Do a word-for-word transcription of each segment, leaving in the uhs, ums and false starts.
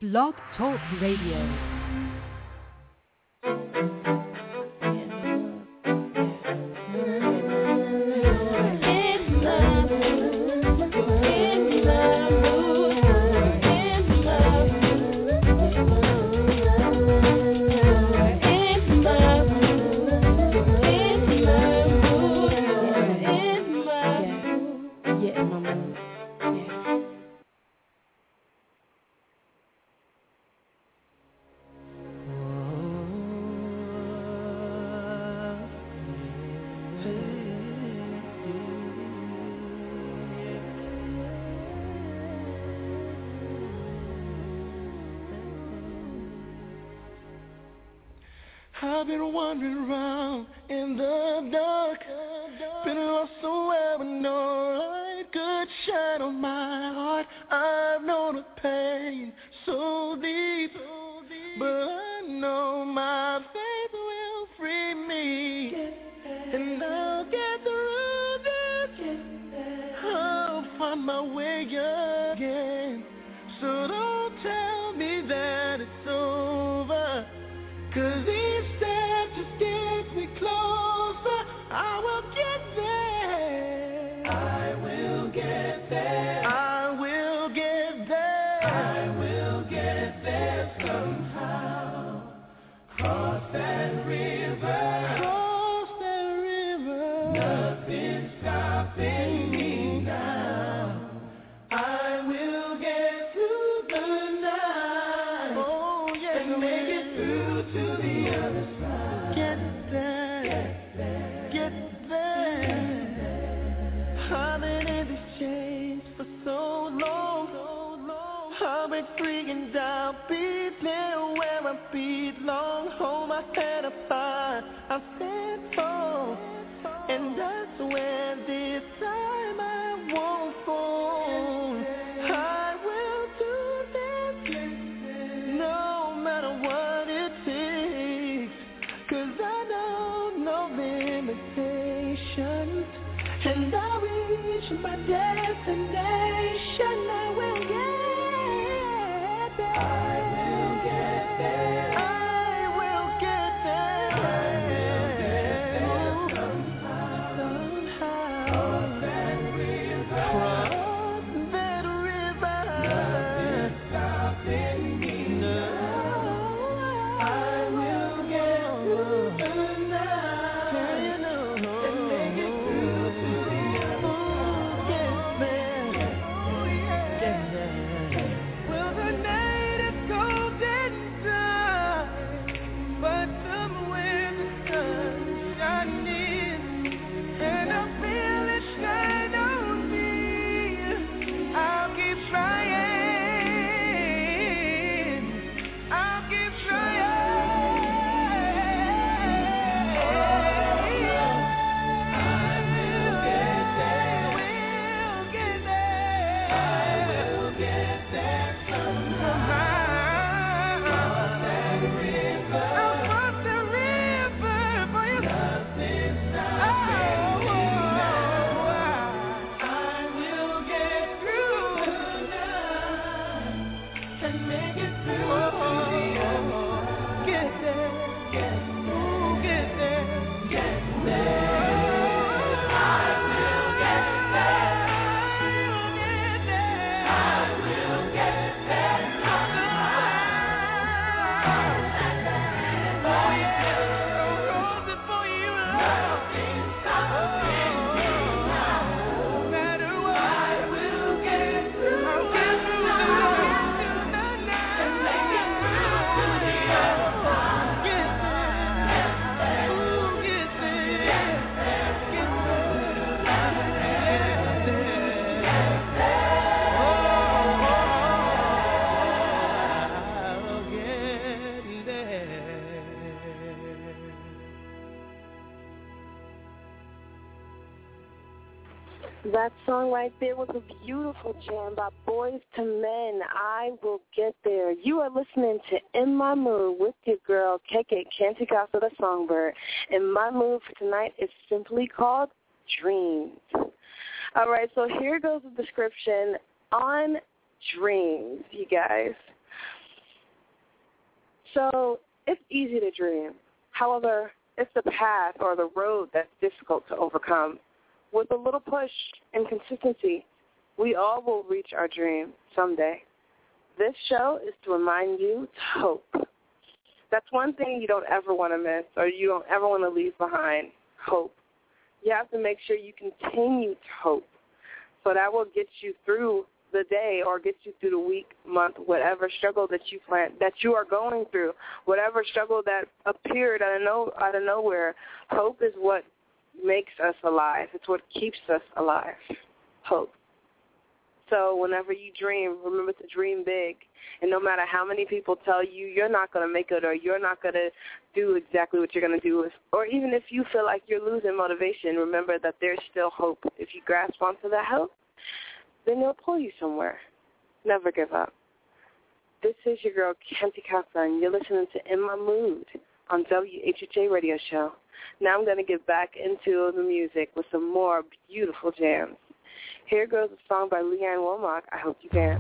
Blog Talk Radio. I've been wandering around in the dark, been lost somewhere with no light could shine on my heart. I've known a pain so deep, but I know my faith will free me, and I'll get through this. I'll find my way again. So don't tell me that it's over, 'cause each step just gets me closer. I will get there. I will get there. I will get there. I will get there somehow. Cross that river. Cross that river. Nothing's stopping me now. I will get through the night. Oh, yes, and make it through to the other side. Get there, get there, get there. I've been in these chains for so long, so long. I've been free and I'll be there where I belong. Hold my head up high, I'll stand tall, and that's where this time I won't fall. I will do this, no matter what it takes, 'cause I know no limitations, and I'll reach my destination. I will get there. I will get there. I will get there. I will get there somehow. Somehow. Cross that river. Cross that river. Nothing's stopping me now. I will get through the night, and make it through to the other side. Get there, get there. Well, the night is cold and dark, but somewhere the sun's shining, and I feel it shine on me. I'll keep trying. I'll keep trying. I will get there. Will get there. I will get there somehow. Cross that river. I'll cross the river for you. Nothing's stopping me now. I will get through the night, and make it through to the other side. Get there, get there, get there, get there. I will get there. I will get there. I will get there somehow. Oh yeah, I'll cross it for you. Nothing's stopping me now. No matter what, I will get through. I'll get through the night, and make it through to the other side. Get there, ooh, get there, get there, get there. Oh, I'll get there. That song right there was a beautiful jam by Boys to Men. I will get there. You are listening to In My Mood with your girl, K K Canty Casa the Songbird. And my mood for tonight is simply called Dreams. All right, so here goes the description on dreams, you guys. So it's easy to dream. However, it's the path or the road that's difficult to overcome. With a little push and consistency, we all will reach our dream someday. This show is to remind you to hope. That's one thing you don't ever want to miss or you don't ever want to leave behind, hope. You have to make sure you continue to hope. So that will get you through the day or get you through the week, month, whatever struggle that you plan, that you are going through, whatever struggle that appeared out of, no, out of nowhere. Hope is what makes us alive. It's what keeps us alive, hope. So whenever you dream, remember to dream big. And no matter how many people tell you you're not going to make it or you're not going to do exactly what you're going to do, or even if you feel like you're losing motivation, remember that there's still hope. If you grasp onto that hope, then it'll pull you somewhere. Never give up. This is your girl, Kenti Casa, and you're listening to In My Mood on W H H A Radio Show. Now I'm going to get back into the music with some more beautiful jams. Here goes a song by Leanne Womack, I Hope You Dance.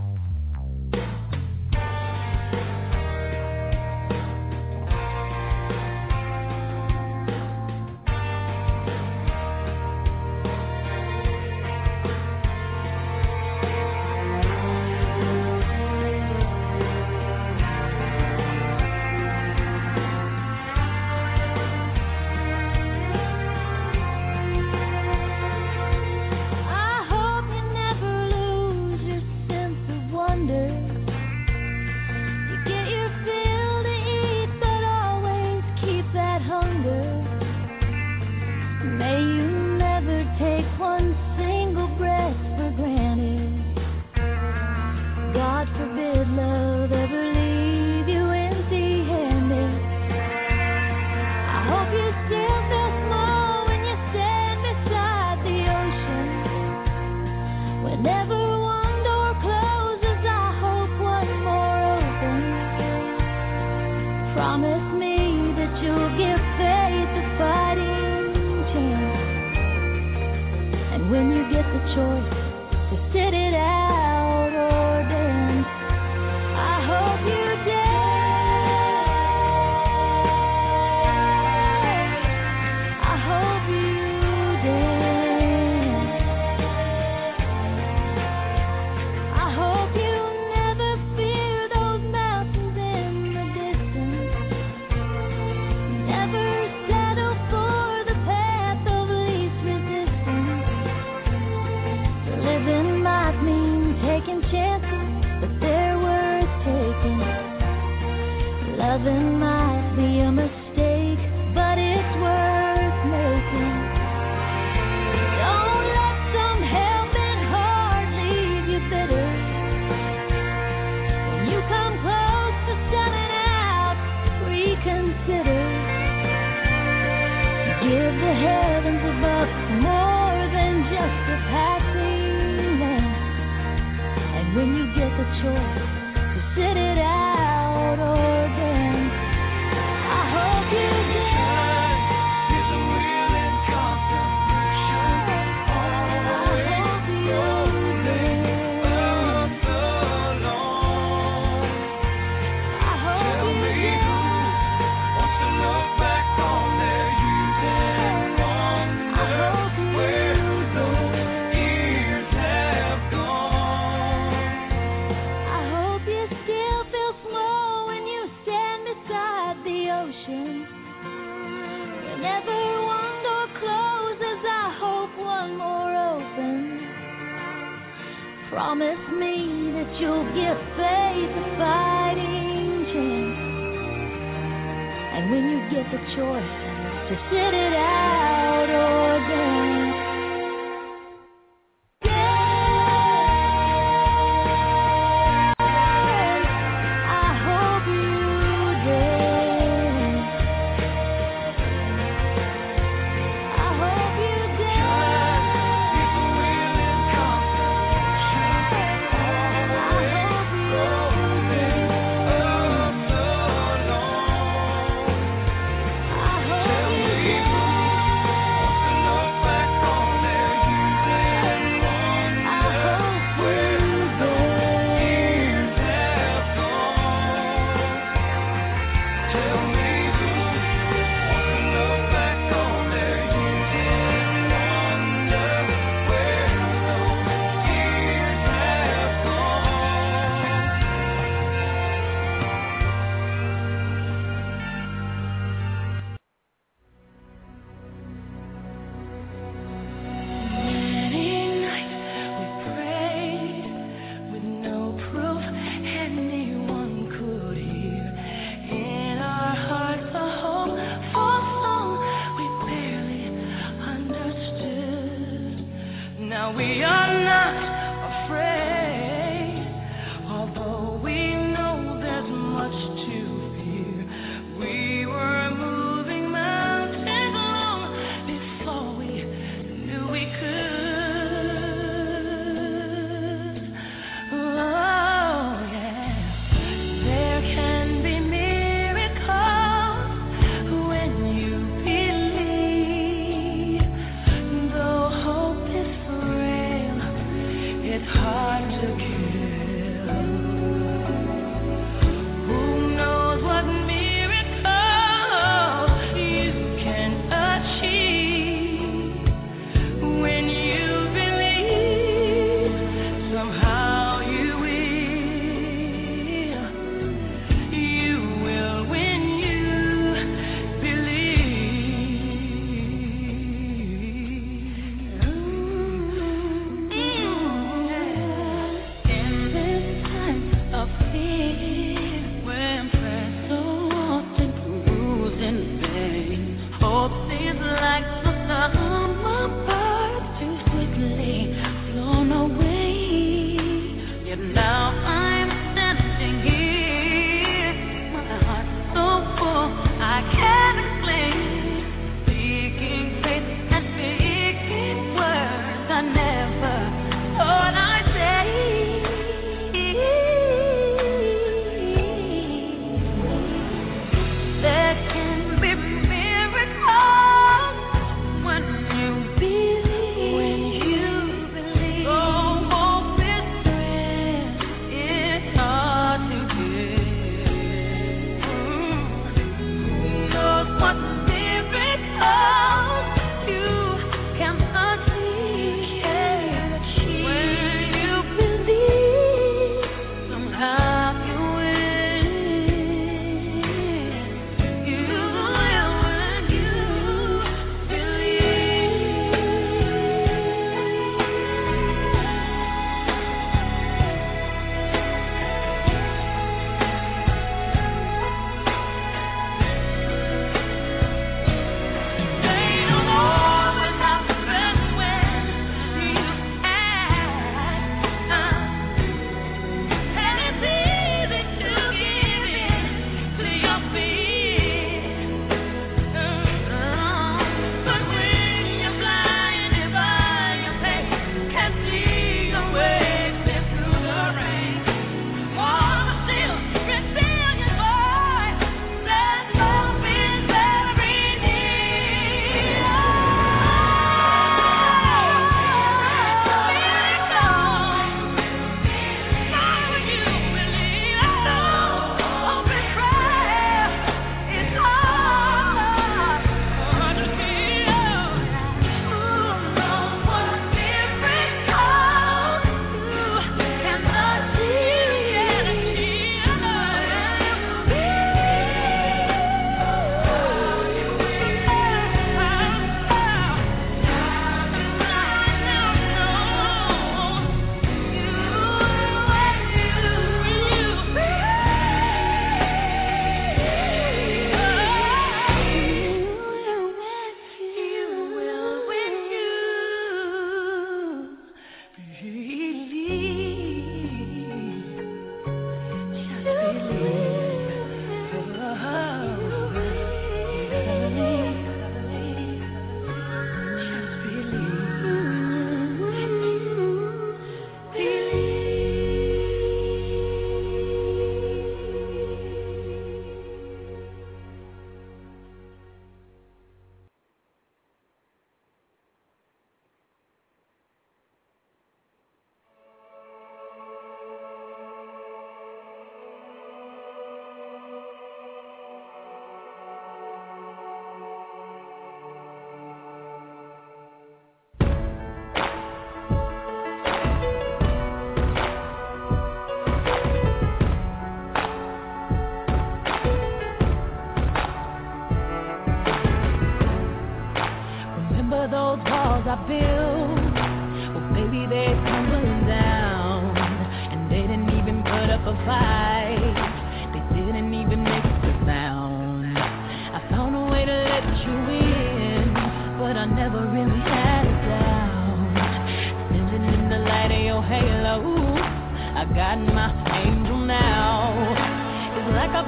Back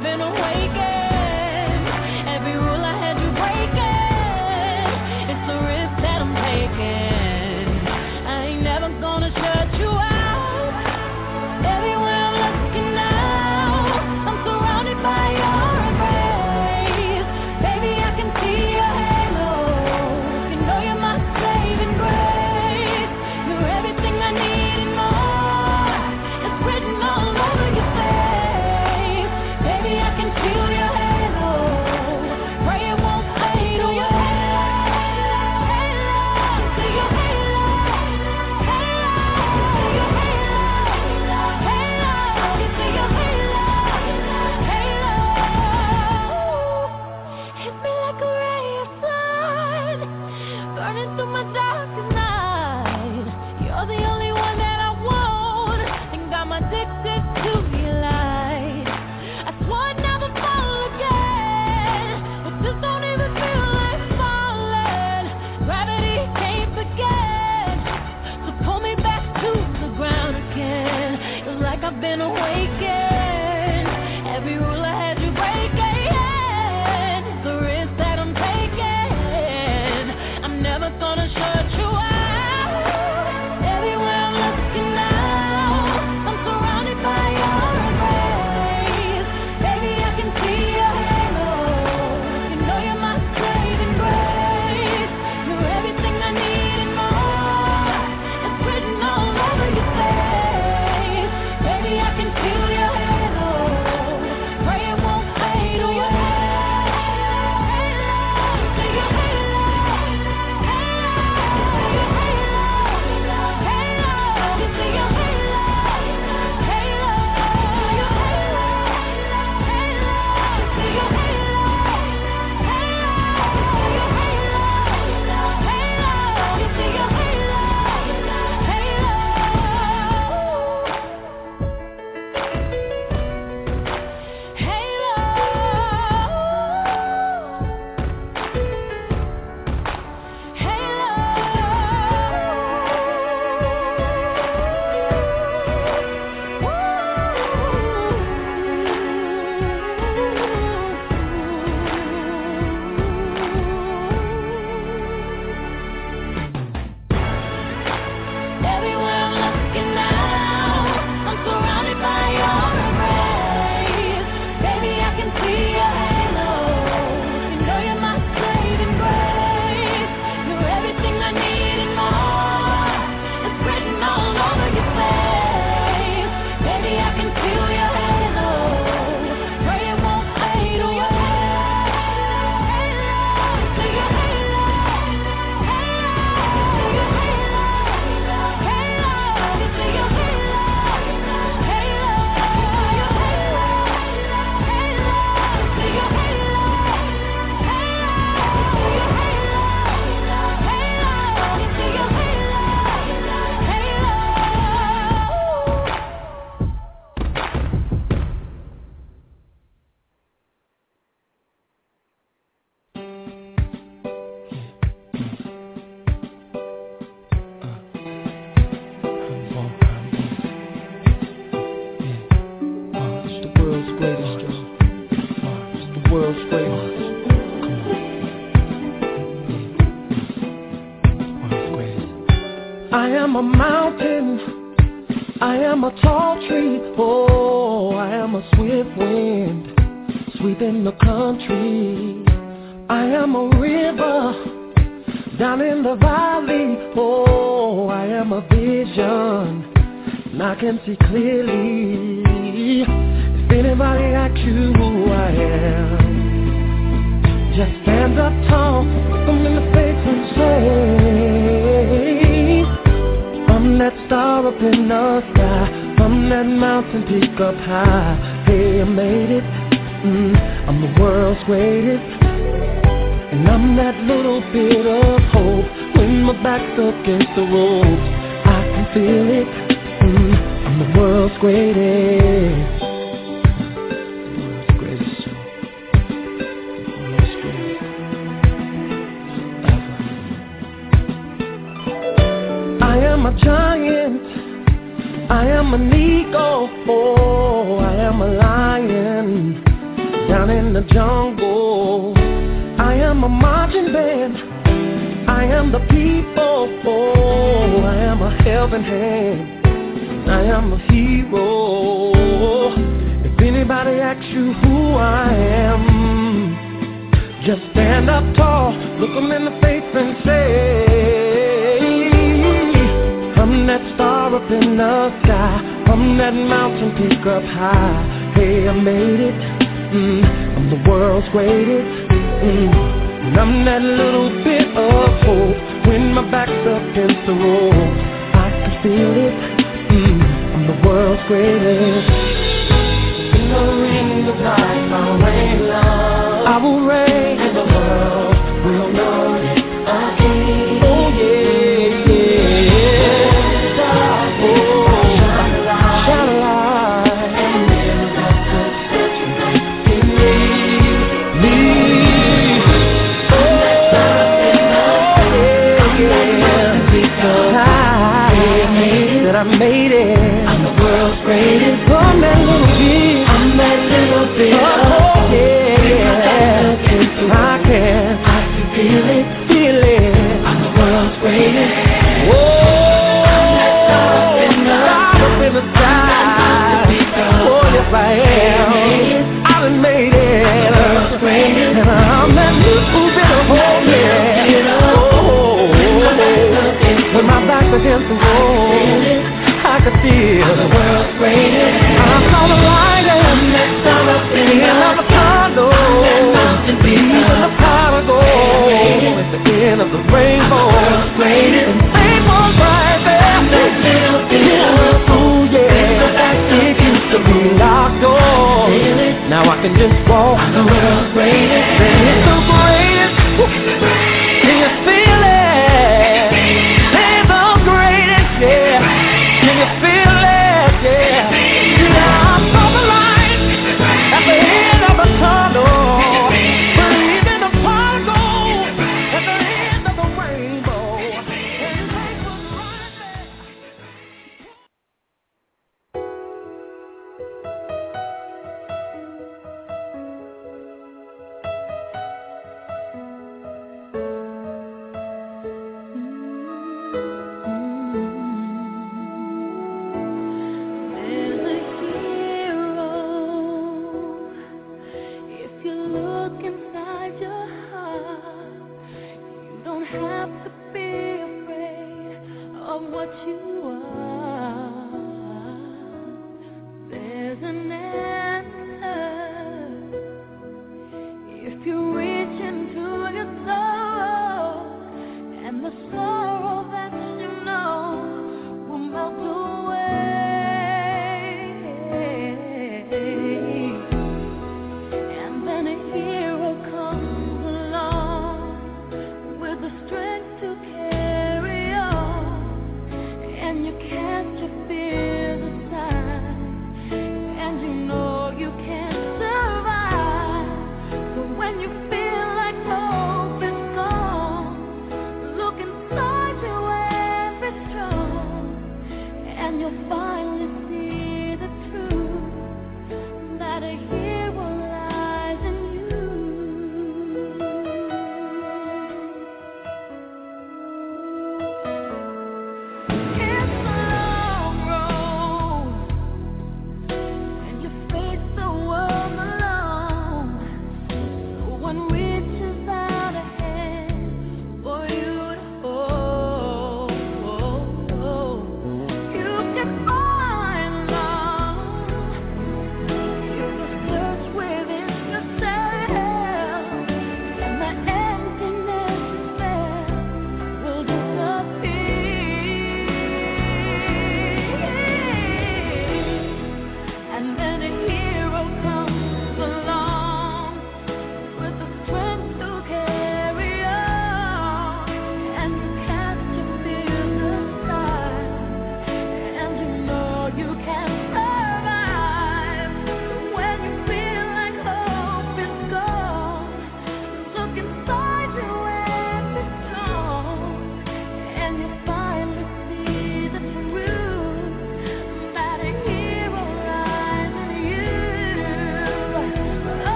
I am a mountain, I am a tall tree, oh, I am a swift wind, sweeping the country. I am a river, down in the valley, oh, I am a vision, and I can see clearly. If anybody asks you who I am, just stand up tall, look them in the face and say, I'm that star up in the sky, I'm that mountain peak up high. Hey, I made it, mm, I'm the world's greatest, and I'm that little bit of hope. When my back's against the ropes, I can feel it, mm, I'm the world's greatest. I am a giant, I am an eagle, oh, I am a lion, down in the jungle. I am a marching band. I am the people. Oh, I am a helping hand. I am a hero. If anybody asks you who I am, just stand up tall, look them in the face and say, I'm that star up in the sky, I'm that mountain peak up high. Hey, I made it, mm, I'm the world's greatest, mm, and I'm that little bit of hope. When my back's up against the road, I can feel it, mm, I'm the world's greatest. In the ring of life, I'll reign love, I will reign, and the world will know it again. Oh yeah, yeah. Oh, shine a light, and live that footsteps in me. Me. Oh yeah, that I made it. I'm the world's greatest. I'm that little bit. I'm that little bit. Oh yeah. I can, I can feel it, feel it. I'm the world's greatest. Whoa, I'm that star up in the, up in the sky. Oh yes I am. I done made it. I'm the world's greatest. And I'm that little bit of hope, yeah. Oh, when my back's against the wall, I can feel the world's greatest. I saw the light and that sun up in the avocado. Even the pot of gold at the end of the rainbow. And fate was right there. Ooh yeah, it used to be locked doors. Now I can just walk. The world's greatest. Then it's the greatest. Can you feel it? They're the greatest, yeah. Can you feel it? Yeah. Yeah, I saw the light at the end of the tunnel.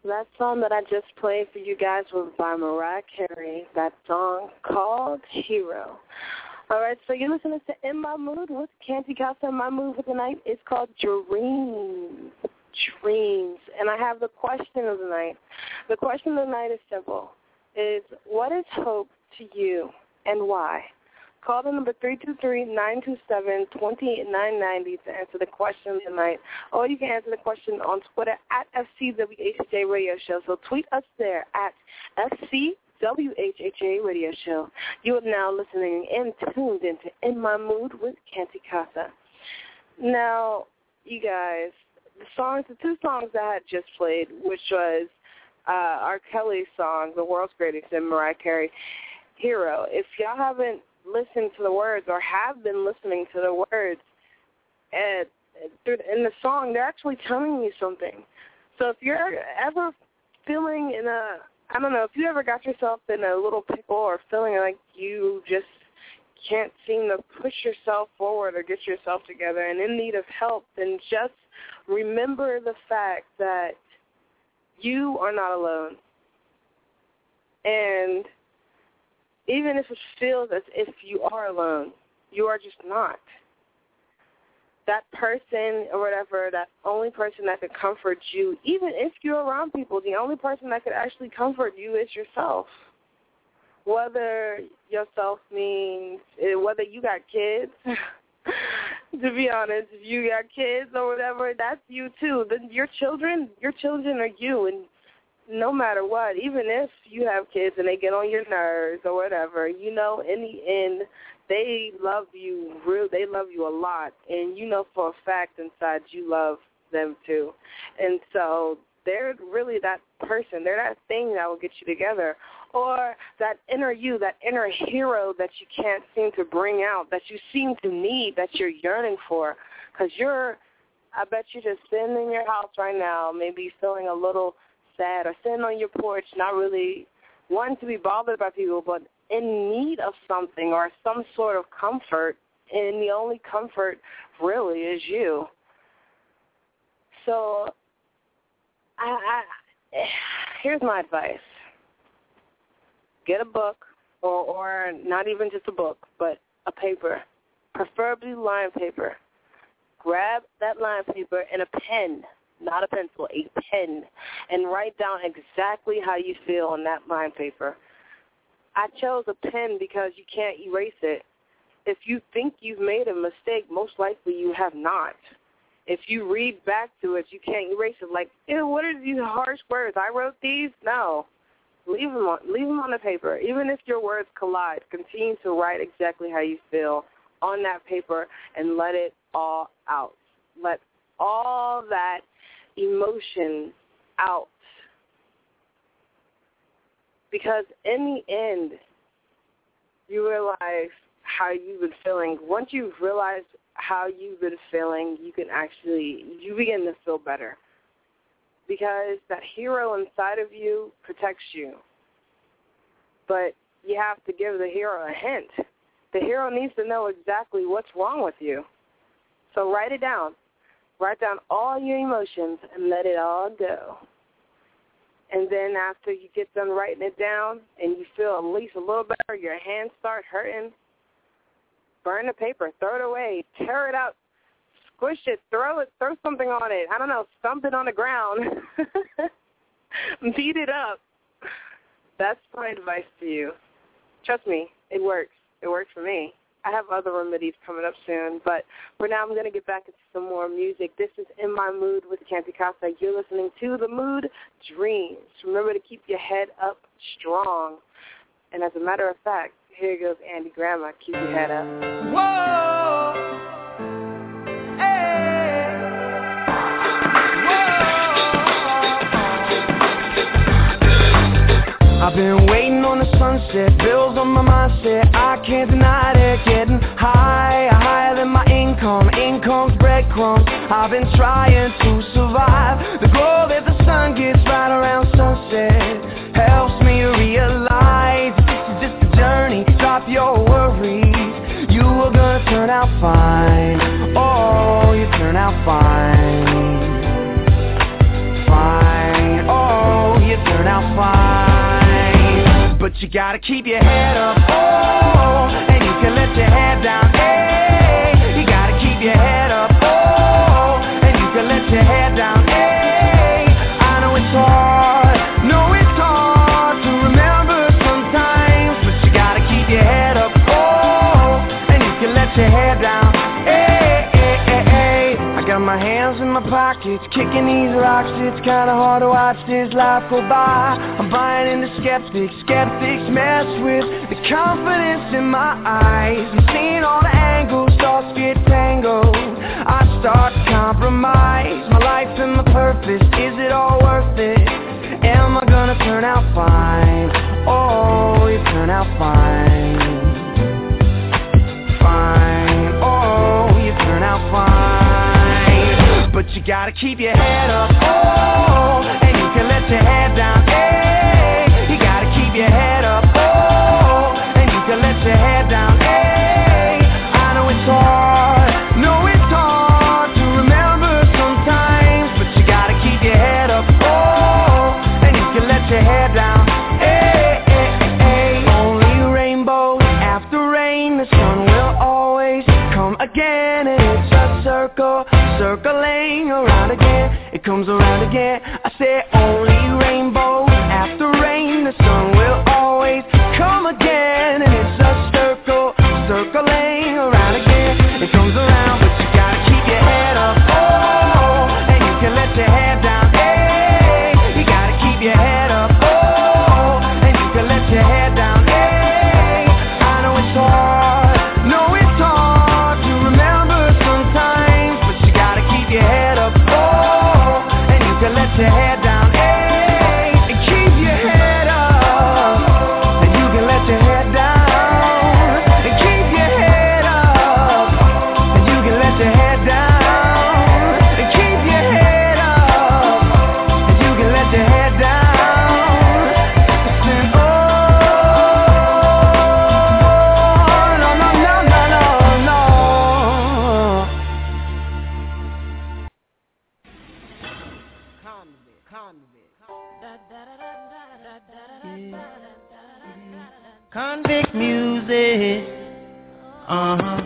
That song that I just played for you guys was by Mariah Carey. That song called Hero. All right, so you're listening to In My Mood with Canty Casa. My mood for the night is called Dreams. Dreams. And I have the question of the night. The question of the night is simple. Is what is hope to you and why? Call the number three two three, nine two seven, two eight nine nine zero to answer the question tonight. Or you can answer the question on Twitter at F C W H H A Radio Show. So tweet us there at F C W H H A Radio Show. You are now listening and tuned into In My Mood with Canty Casa. Now, you guys, the songs, the two songs that I had just played, which was uh, R. Kelly's song, The World's Greatest, and Mariah Carey, Hero. If y'all haven't listen to the words or have been listening to the words and in the song, they're actually telling you something. So if you're ever feeling in a, I don't know, if you ever got yourself in a little pickle or feeling like you just can't seem to push yourself forward or get yourself together and in need of help, then just remember the fact that you are not alone. And even if it feels as if you are alone, you are just not. That person or whatever, that only person that could comfort you, even if you're around people, the only person that could actually comfort you is yourself. Whether yourself means, whether you got kids, to be honest, if you got kids or whatever, that's you too. Then your children, your children are you, and no matter what, even if you have kids and they get on your nerves or whatever, you know, in the end, they love you real. They love you a lot, and you know for a fact inside you love them too. And so they're really that person. They're that thing that will get you together, or that inner you, that inner hero that you can't seem to bring out, that you seem to need, that you're yearning for, because you're, I bet you're just sitting in your house right now, maybe feeling a little sad or sitting on your porch, not really wanting to be bothered by people, but in need of something or some sort of comfort, and the only comfort really is you. So I, I, here's my advice. Get a book, or, or not even just a book, but a paper, preferably line paper. Grab that line paper and a pen, not a pencil, a pen, and write down exactly how you feel on that line paper. I chose a pen because you can't erase it. If you think you've made a mistake, most likely you have not. If you read back to it, you can't erase it. Like, ew, what are these harsh words? I wrote these? No. Leave them on, leave them on the paper. Even if your words collide, continue to write exactly how you feel on that paper and let it all out. Let all that emotion out. Because in the end, you realize how you've been feeling. Once you've realized how you've been feeling, you can actually, you begin to feel better. Because that hero inside of you protects you. But you have to give the hero a hint. The hero needs to know exactly what's wrong with you. So write it down. Write down all your emotions and let it all go. And then after you get done writing it down and you feel at least a little better, your hands start hurting, burn the paper, throw it away, tear it out, squish it, throw it, throw something on it. I don't know, stomp it on the ground, beat it up. That's my advice to you. Trust me, it works. It works for me. I have other remedies coming up soon, but for now I'm going to get back into some more music. This is In My Mood with Canty Casa. You're listening to The Mood Dreams. Remember to keep your head up strong. And as a matter of fact, here goes Andy Grandma. Keep your head up. Whoa! Hey! Whoa! I've been waiting on the sunset, bills on my mindset, I can't deny it, getting higher, higher than my income, income's breadcrumbs, I've been trying to survive, the glow that the sun gets right around sunset, helps me realize this is just a journey, drop your worries, you are gonna turn out fine, oh, you turn out fine, fine, oh. but you gotta keep your head up, oh, and you can let your head down, hey, you gotta keep your head up, oh, and you can let your head down, hey, I know it's hard, no it's hard to remember sometimes, but you gotta keep your head up, oh, and you can let your head down, hey, hey, hey, hey. I got my hands in my pockets, kicking these rocks, it's kinda hard to watch this life go by. I'm buying into skeptics, skeptics mess with the confidence in my eyes. I'm seeing all the angles, thoughts get tangled, I start to compromise my life and my purpose, is it all worth it? Am I gonna turn out fine? Oh, you turn out fine. Fine, oh, you turn out fine. But you gotta keep your head up, oh, and you can let your head down, hey, you gotta keep your head up, oh, and you can let your head down, hey, I know it's hard, no it's hard to remember sometimes, but you gotta keep your head up, oh, and you can let your head down, hey, hey, hey. Only rainbows after rain, the sun will always come again, and it's a circle, circling around again, it comes around again. I say only rainbows after rain, the sun will always come again, and it's a circle, circling around again, it comes around, but you gotta keep your head up, oh, and you can let your head down, hey, you gotta keep your head up, oh, and you can let your head down, hey, I know it's hard, no it's hard to remember sometimes, but you gotta keep your head up, oh, and you can let your head down, hey, and keep your head up, and you can let your head down, and keep your head up, and you can let your head down, and keep your head up, and you can let your head down, listen, oh, no, no, no, no, no, no. Convict music, uh-huh.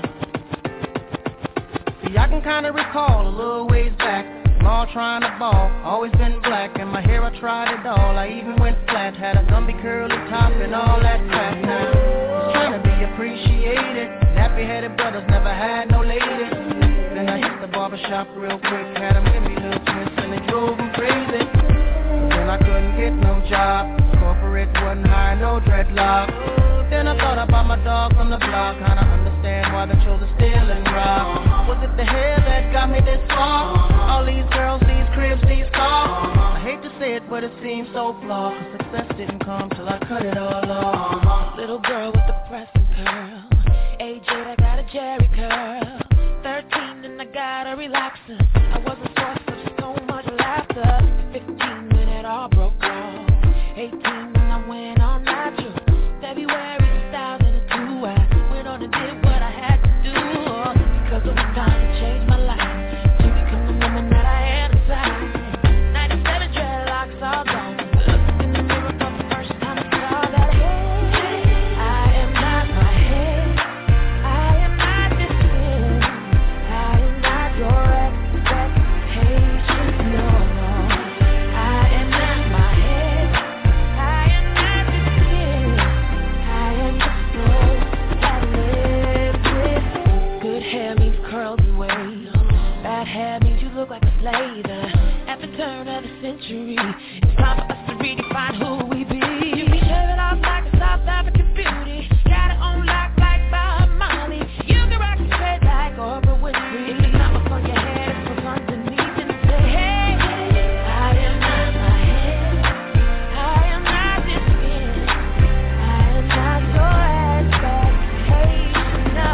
See, I can kinda recall a little ways back, small trying to ball, always been black, and my hair I tried it all, I even went flat, had a gumby curly top and all that crap now. Was trying to be appreciated, nappy-headed brothers never had no lady. Then I hit the barbershop real quick, had them give me little twists and they drove them crazy. Then I couldn't get no job, corporate wasn't hiring no dreadlock. Then I thought about my dog from the block, kinda understand why they chose to steal and rob. Was it the hair that got me this far? All these girls, these cribs, these cars. I hate to say it, but it seems so flawed, cause success didn't come till I cut it all off. Little girl with the pressing curl, age eight, I got a Jerry curl. Thirteen and I got a relaxer. I was a source of so much laughter. Fifteen when it all broke off. Eighteen when I went on natural. February two thousand two, I went on and did what I had to do, because it was time to change my life, to become the woman that I am inside. Ninety-seven dreadlocks all gone, looked in the mirror for the first time and saw that, hey, I am not my head, I am not this skin, I am not your expectation, no, no, I am not my head, I am not this skin, I am the soul that lives with. Good hair means curls and waves, bad hair means you look like a slave. At the turn of the century, it's time for us to redefine who we be. You can shave it off like a South African beauty, got it on lock like Bob Marley. You can rock it straight like Oprah Winfrey. If it's not before your head, it's what's underneath and say, hey, I am not my head, I am not this skin, I am not your expectation, no.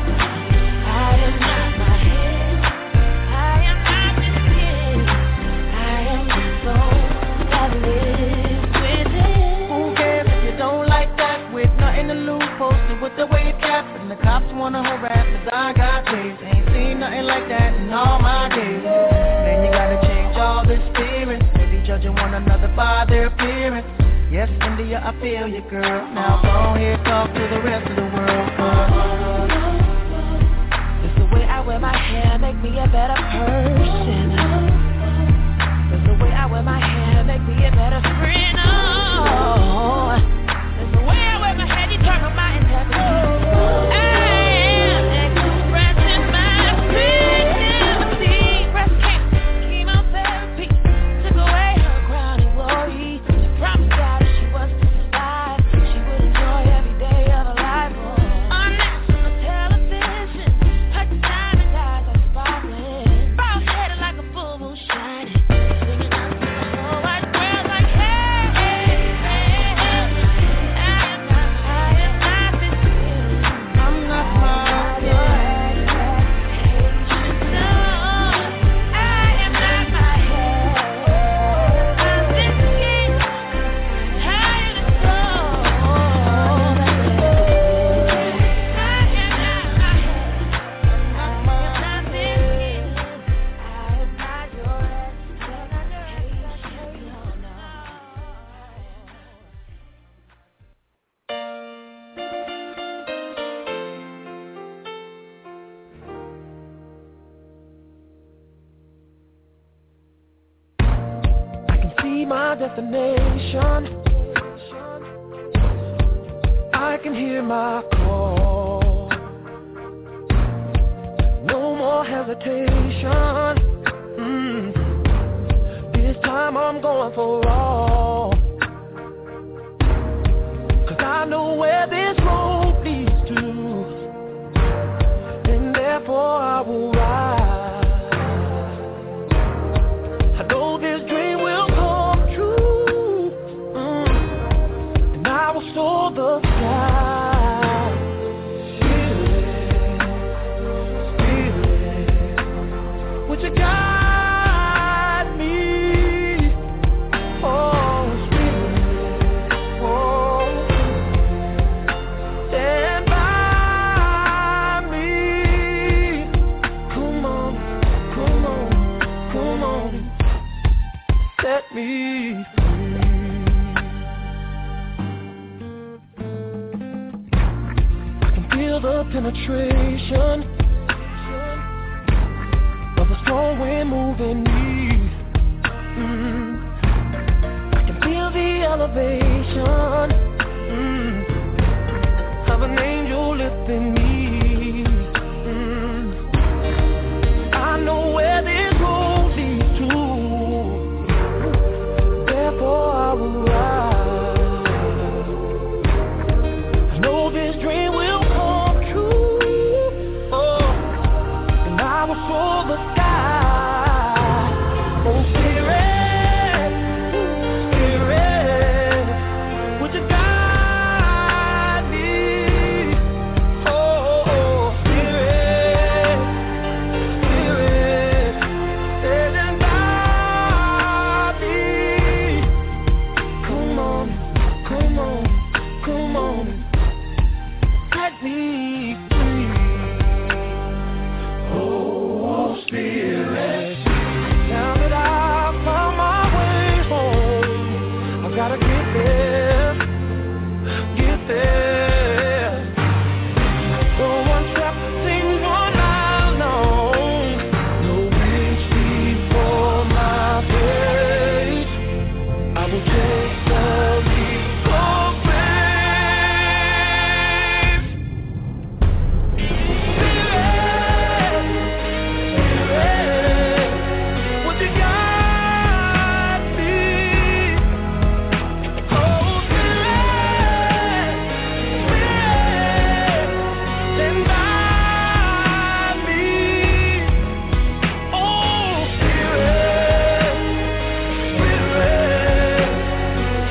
I am not my head, I am not this skin, I am the soul that lives within. Who cares if you don't like that, with nothing to lose, posted with the weighted cap, and the cops wanna harass, cause I got days, ain't seen nothing like that in all my days. Then you gotta change all this spirit, maybe judging one another by their appearance. Yes, India, I feel you, girl. Now go ahead, talk to the rest of the world, girl. Does the way I wear my hair make me a better person? Does the way I wear my hair make me a better friend? Oh, does the way I wear my hair determine my integrity? I am expressing my creativity. Breast cancer, chemotherapy took away her crown and glory. She promised God if she was to survive, she would enjoy every day of her life. On national television, her diamond eyes are sparkling, bald headed like a full moon shining, singing out to the whole wide world like, hey, hey, hey, hey. I am not, I am not this kid. I'm not my No, I am not my head. I'm this kid, higher than gold. I am not my head. I am not this kid. I am not your expectation. No, no. I can see my destination. I can hear my call. No more hesitation. Mm. This time I'm going for all. 'Cause I know where this road leads to, and therefore I will ride. I know this dream will come true, mm. and I will soar the sky. Spirit, Spirit, would you guide me? Oh, Spirit, oh, stand by me. Come on, come on, come on, set me free. I can feel the penetration of a strong wind moving me. Mm. I can feel the elevation mm, of an angel lifting me. Mm. I know where this road leads to, therefore I will ride. I know this dream will come true, oh, and I will soar the sky. Oh, Spirit, Spirit, would you guide me? Oh, oh, Spirit, Spirit, stand by me. Come on, come on, come on, set me free. Oh, Spirit, now that I've found my way home, I've gotta get there, get there. No one trap, things one mile long. No wings before my face. I will take the leap of faith. Spirit, Spirit, would you guide me? Oh, Spirit, Spirit, stand by me. Oh, Spirit, Spirit,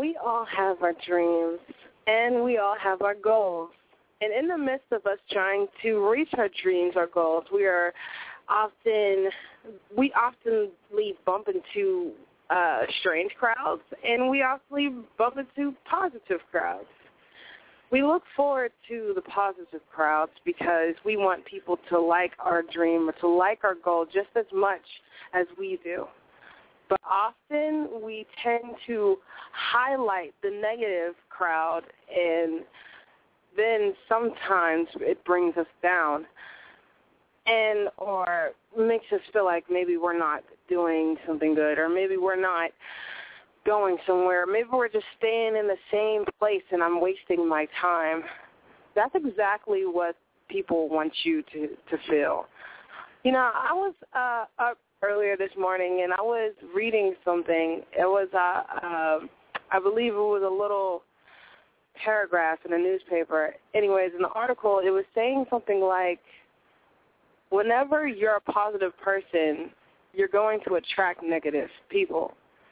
we all have our dreams, and we all have our goals. And in the midst of us trying to reach our dreams, our goals, we are often, we often bump into uh, strange crowds, and we often bump into positive crowds. We look forward to the positive crowds because we want people to like our dream or to like our goal just as much as we do. But often we tend to highlight the negative crowd, and then sometimes it brings us down and or makes us feel like maybe we're not doing something good, or maybe we're not going somewhere. Maybe we're just staying in the same place and I'm wasting my time. That's exactly what people want you to, to feel. You know, I was uh, up earlier this morning and I was reading something. It was, uh, uh, I believe it was a little paragraph in a newspaper. Anyways, in the article, it was saying something like, whenever you're a positive person, you're going to attract negative people.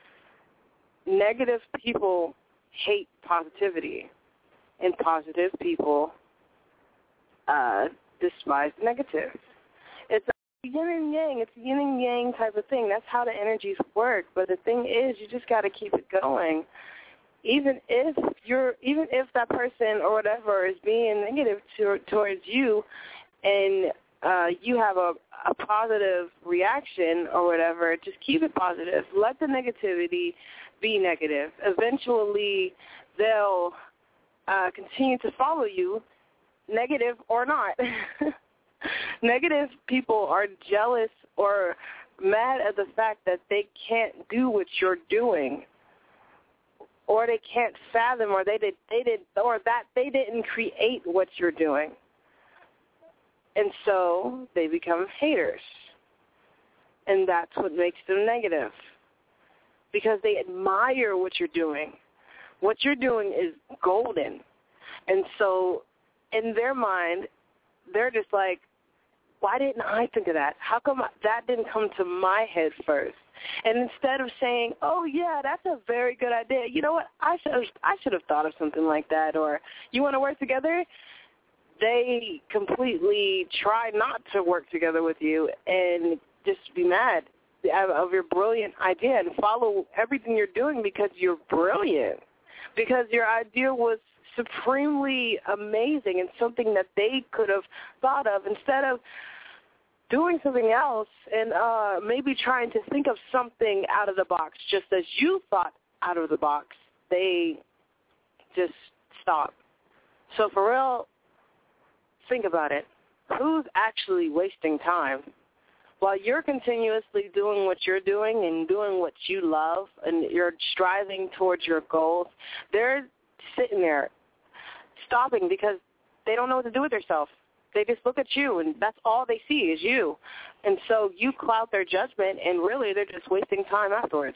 Negative people hate positivity, and positive people uh, despise negative. It's a yin and yang. It's a yin and yang type of thing. That's how the energies work. But the thing is, you just got to keep it going. Even if you're, even if that person or whatever is being negative to, towards you, and uh, you have a, a positive reaction or whatever, just keep it positive. Let the negativity be negative. Eventually, they'll uh, continue to follow you, negative or not. Negative people are jealous or mad at the fact that they can't do what you're doing, or they can't fathom, or they did, they did, or that they didn't create what you're doing. And so they become haters. And that's what makes them negative. Because they admire what you're doing. What you're doing is golden. And so in their mind, they're just like, why didn't I think of that? How come that didn't come to my head first? And instead of saying, oh, yeah, that's a very good idea, you know what, I should have, I should have thought of something like that, or you want to work together? They completely try not to work together with you and just be mad of your brilliant idea and follow everything you're doing because you're brilliant, because your idea was supremely amazing and something that they could have thought of instead of doing something else and uh, maybe trying to think of something out of the box just as you thought out of the box. They just stop. So for real, think about it. Who's actually wasting time? While you're continuously doing what you're doing and doing what you love and you're striving towards your goals, they're sitting there stopping because they don't know what to do with themselves. They just look at you, and that's all they see is you. And so you cloud their judgment, and really they're just wasting time afterwards.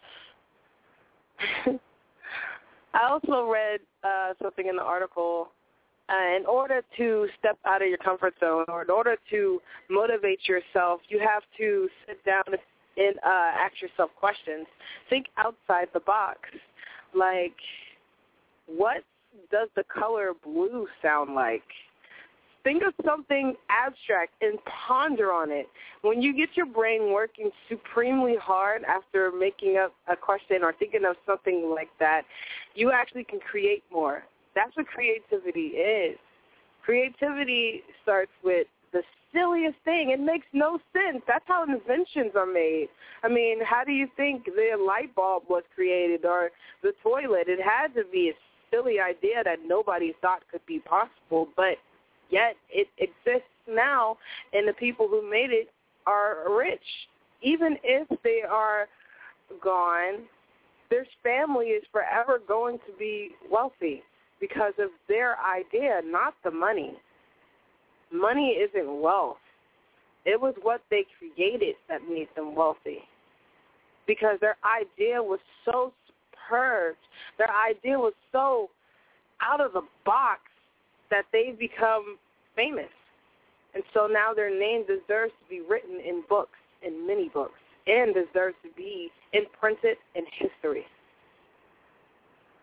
I also read uh, something in the article. Uh, in order to step out of your comfort zone, or in order to motivate yourself, you have to sit down and uh, ask yourself questions. Think outside the box. Like, what does the color blue sound like? Think of something abstract and ponder on it. When you get your brain working supremely hard after making up a question or thinking of something like that, you actually can create more. That's what creativity is. Creativity starts with the silliest thing. It makes no sense. That's how inventions are made. I mean, how do you think the light bulb was created or the toilet? It had to be a silly idea that nobody thought could be possible, but yet it exists now, and the people who made it are rich. Even if they are gone, their family is forever going to be wealthy because of their idea, not the money. Money isn't wealth. It was what they created that made them wealthy because their idea was so superb. Their idea was so out of the box that they've become famous. And so now their name deserves to be written in books, in many books, and deserves to be imprinted in history.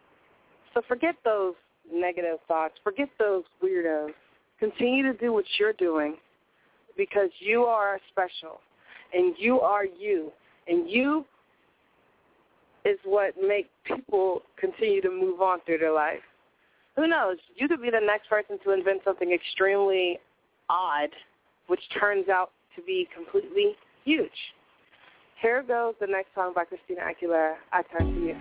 So forget those negative thoughts. Forget those weirdos. Continue to do what you're doing because you are special, and you are you, and you is what makes people continue to move on through their life. Who knows? You could be the next person to invent something extremely odd, which turns out to be completely huge. Here goes the next song by Christina Aguilera, I Turn to You.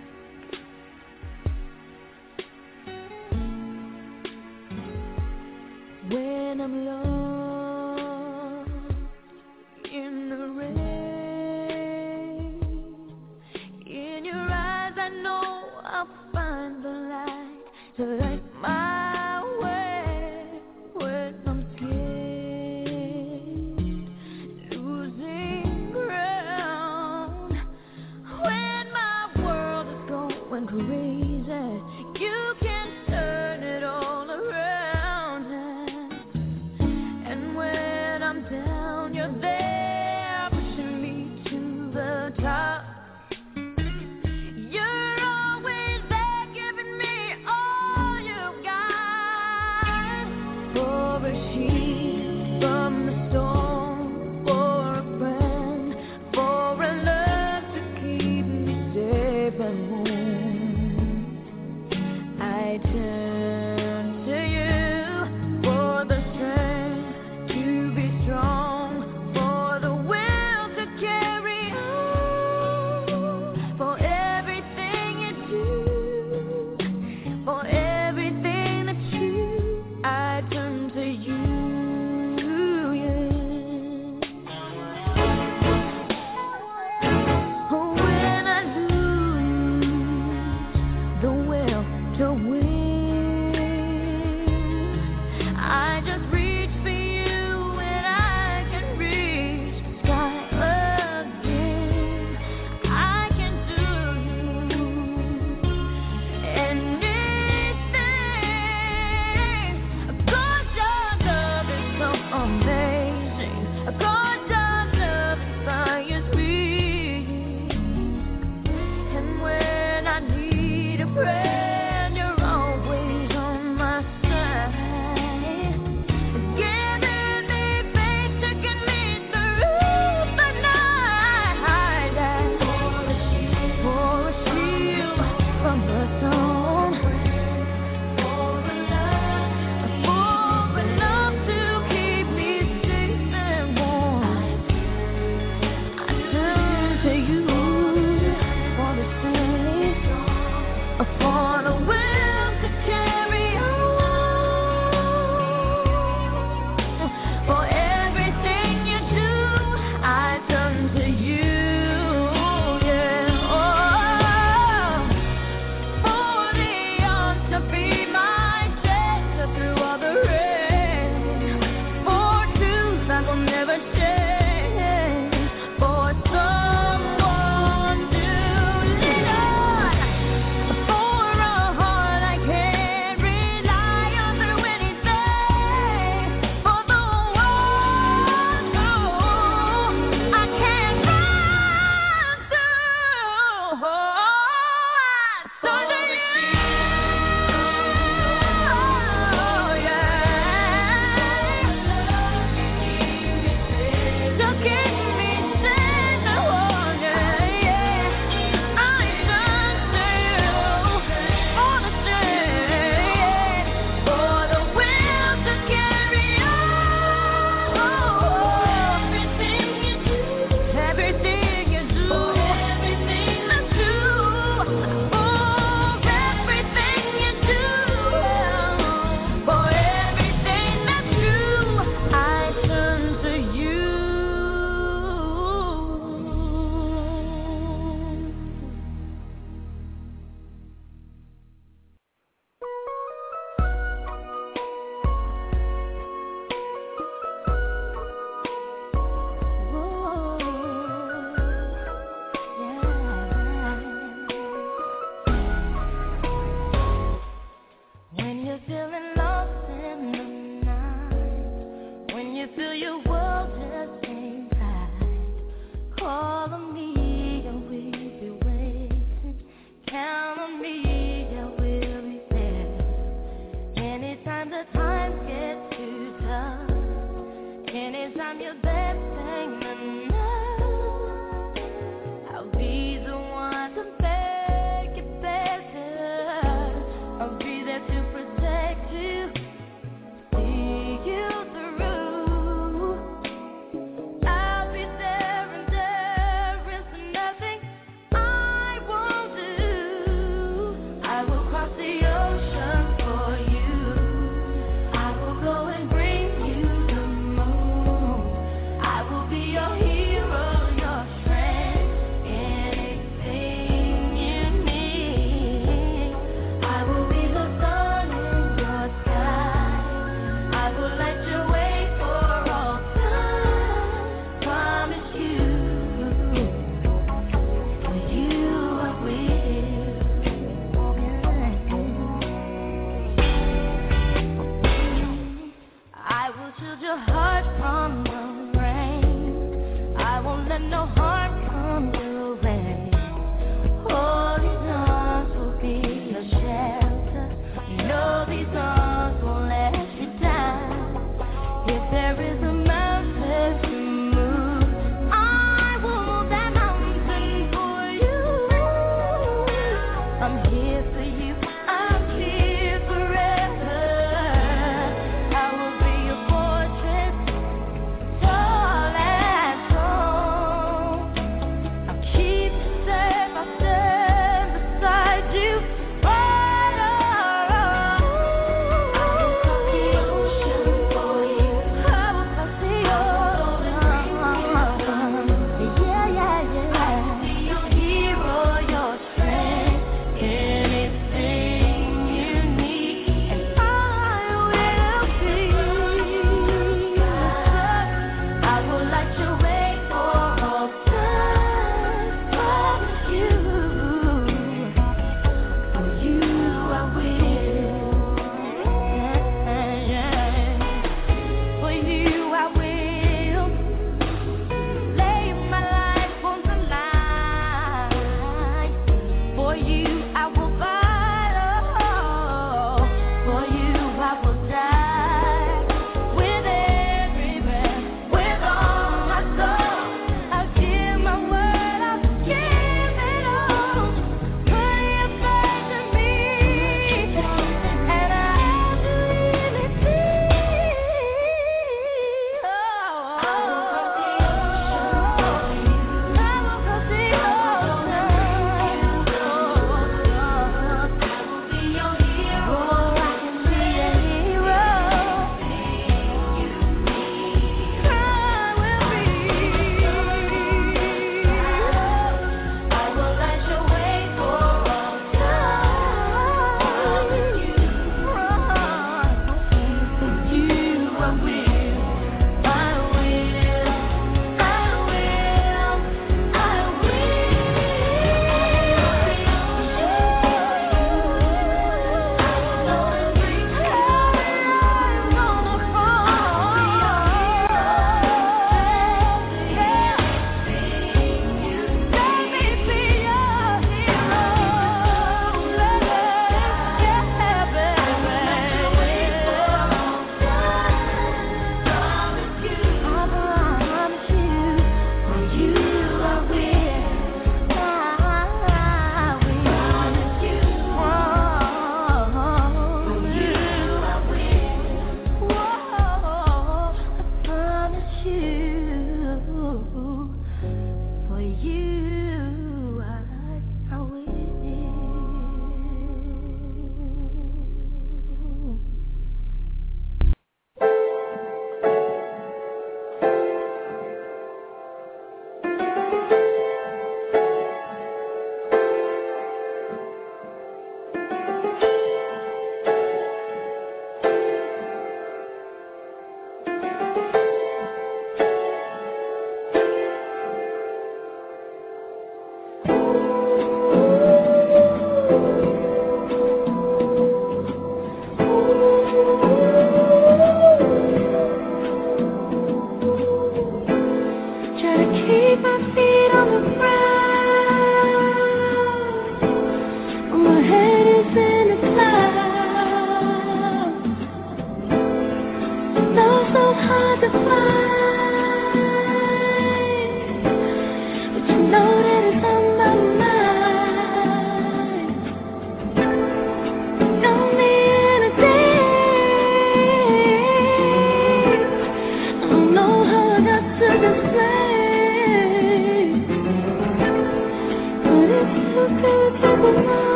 When I'm lost in the rain, in your eyes I know I'll find the light to light my way. When I'm scared, losing ground, when my world is going crazy, you can turn it all around. Down, you're there, pushing me to the top. You're always there, giving me all you got. For a sheet from the storm, for a friend, for a love to keep me safe and warm. I turn to you for the strength to be strong, for the will to carry on, for everything you do, for everything that you, I turn to you, yeah. Oh, when I lose the will to win, I just reach for you. Count on me, I will be Anytime you're there, saying no, I'll be the one to make it better. I'll be there to protect you, see you through. I'll be there and there is nothing I won't do. I will cross the ocean for you. I will go and bring you the moon. I will be your hero, your strength, anything you need. I will be the sun in your sky. I will light your way for all time. Promise you, for you I will. I will shield your heart from the rain. I won't let no harm come your way. All these arms will be your shelter. You know these arms won't let you down. If there is a mountain to move, I will move that mountain for you. I'm here for you. I'm here forever. I will be your fortress, tall and strong. I'll keep you safe. I'll stand beside you. Right on. I will cross the ocean for you. I will cross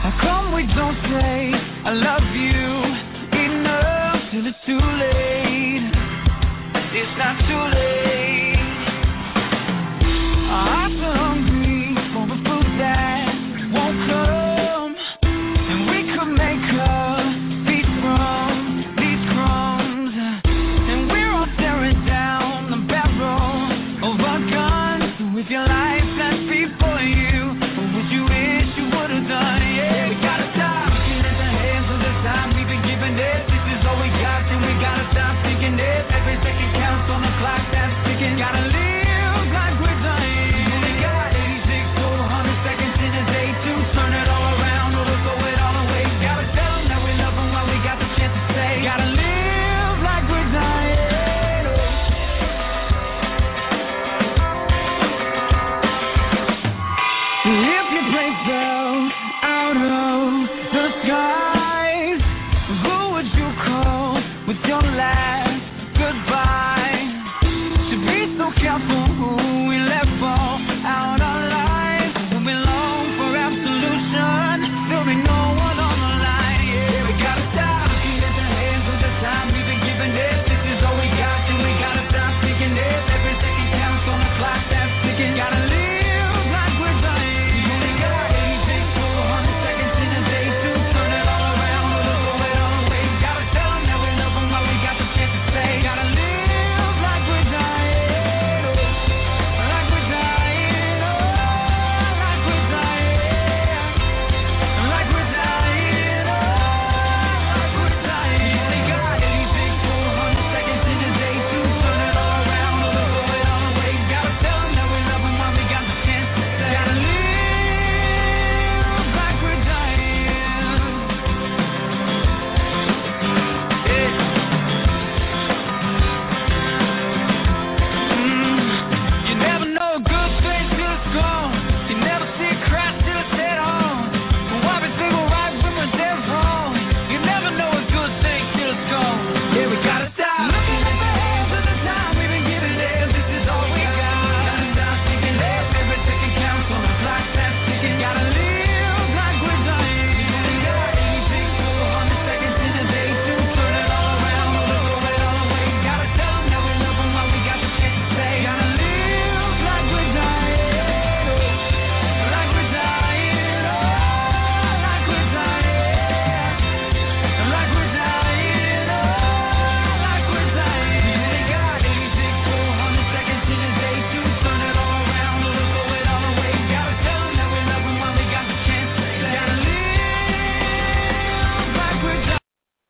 How come we don't say I love you enough till it's too late? It's not too late. I'm so hungry for the food that won't come, and we could make a feast from these crumbs, and we're all staring down the barrel of a gun. So if your life that's before you, what would you wish you would have done? Yeah, we gotta stop looking at the hands of the time we've been giving it. This is all we got, and we gotta stop thinking it. Every second counts on the clock that's ticking. Gotta live like we're dying. We only got eighty-six to one hundred seconds in a day to turn it all around or we'll throw it all away. Gotta tell them that we love them while we got the chance to say. Gotta live like we're dying. If your plane fell out of the skies, who would you call with your last goodbye? To be so careful who we let fall out our lives. We'll be long for absolution. There'll be no one on the line. Yeah, we gotta stop looking at the hands of the time we've been giving it. This is all we got, and we gotta stop thinking it. Every second counts on the clock that's ticking. Gotta live like we're dying. We only got eighty-six to one hundred seconds in a day to turn it all around or to throw it all away. Gotta tell them that we love them while we got the chance to say. Gotta live like we're dying. Like we're dying. Oh, like we're dying. Like we're dying. Oh, like we're dying. We only got eighty-six to one hundred seconds in a day to turn it all around or to throw it all away. Gotta tell them that we love them while we got the chance to say. Gotta live like we're dying. Yeah. Mm, you never know a good thing till it's gone. You never see a crash till it's dead on. Well, everything will right when we're dead wrong. You never know a good thing till it's gone. Yeah, we gotta stop looking at the hands of the time we've been giving it. This is all we got. Gotta stop thinking it. Every second counts on the clock that's ticking. Gotta live like we're dying. We only got eighty-six to one hundred seconds in a day to turn it all around or to throw it all away. Gotta tell them that we love them while we got the chance to say. Gotta live like we're dying. Like we're dying. Oh, like we're dying. Like we're dying. Oh, like we're dying. We only got eighty-six to one hundred seconds in a day to turn it all around or to throw it all away. Gotta tell them that we love them while we got the chance to say. Gotta live like we're dying.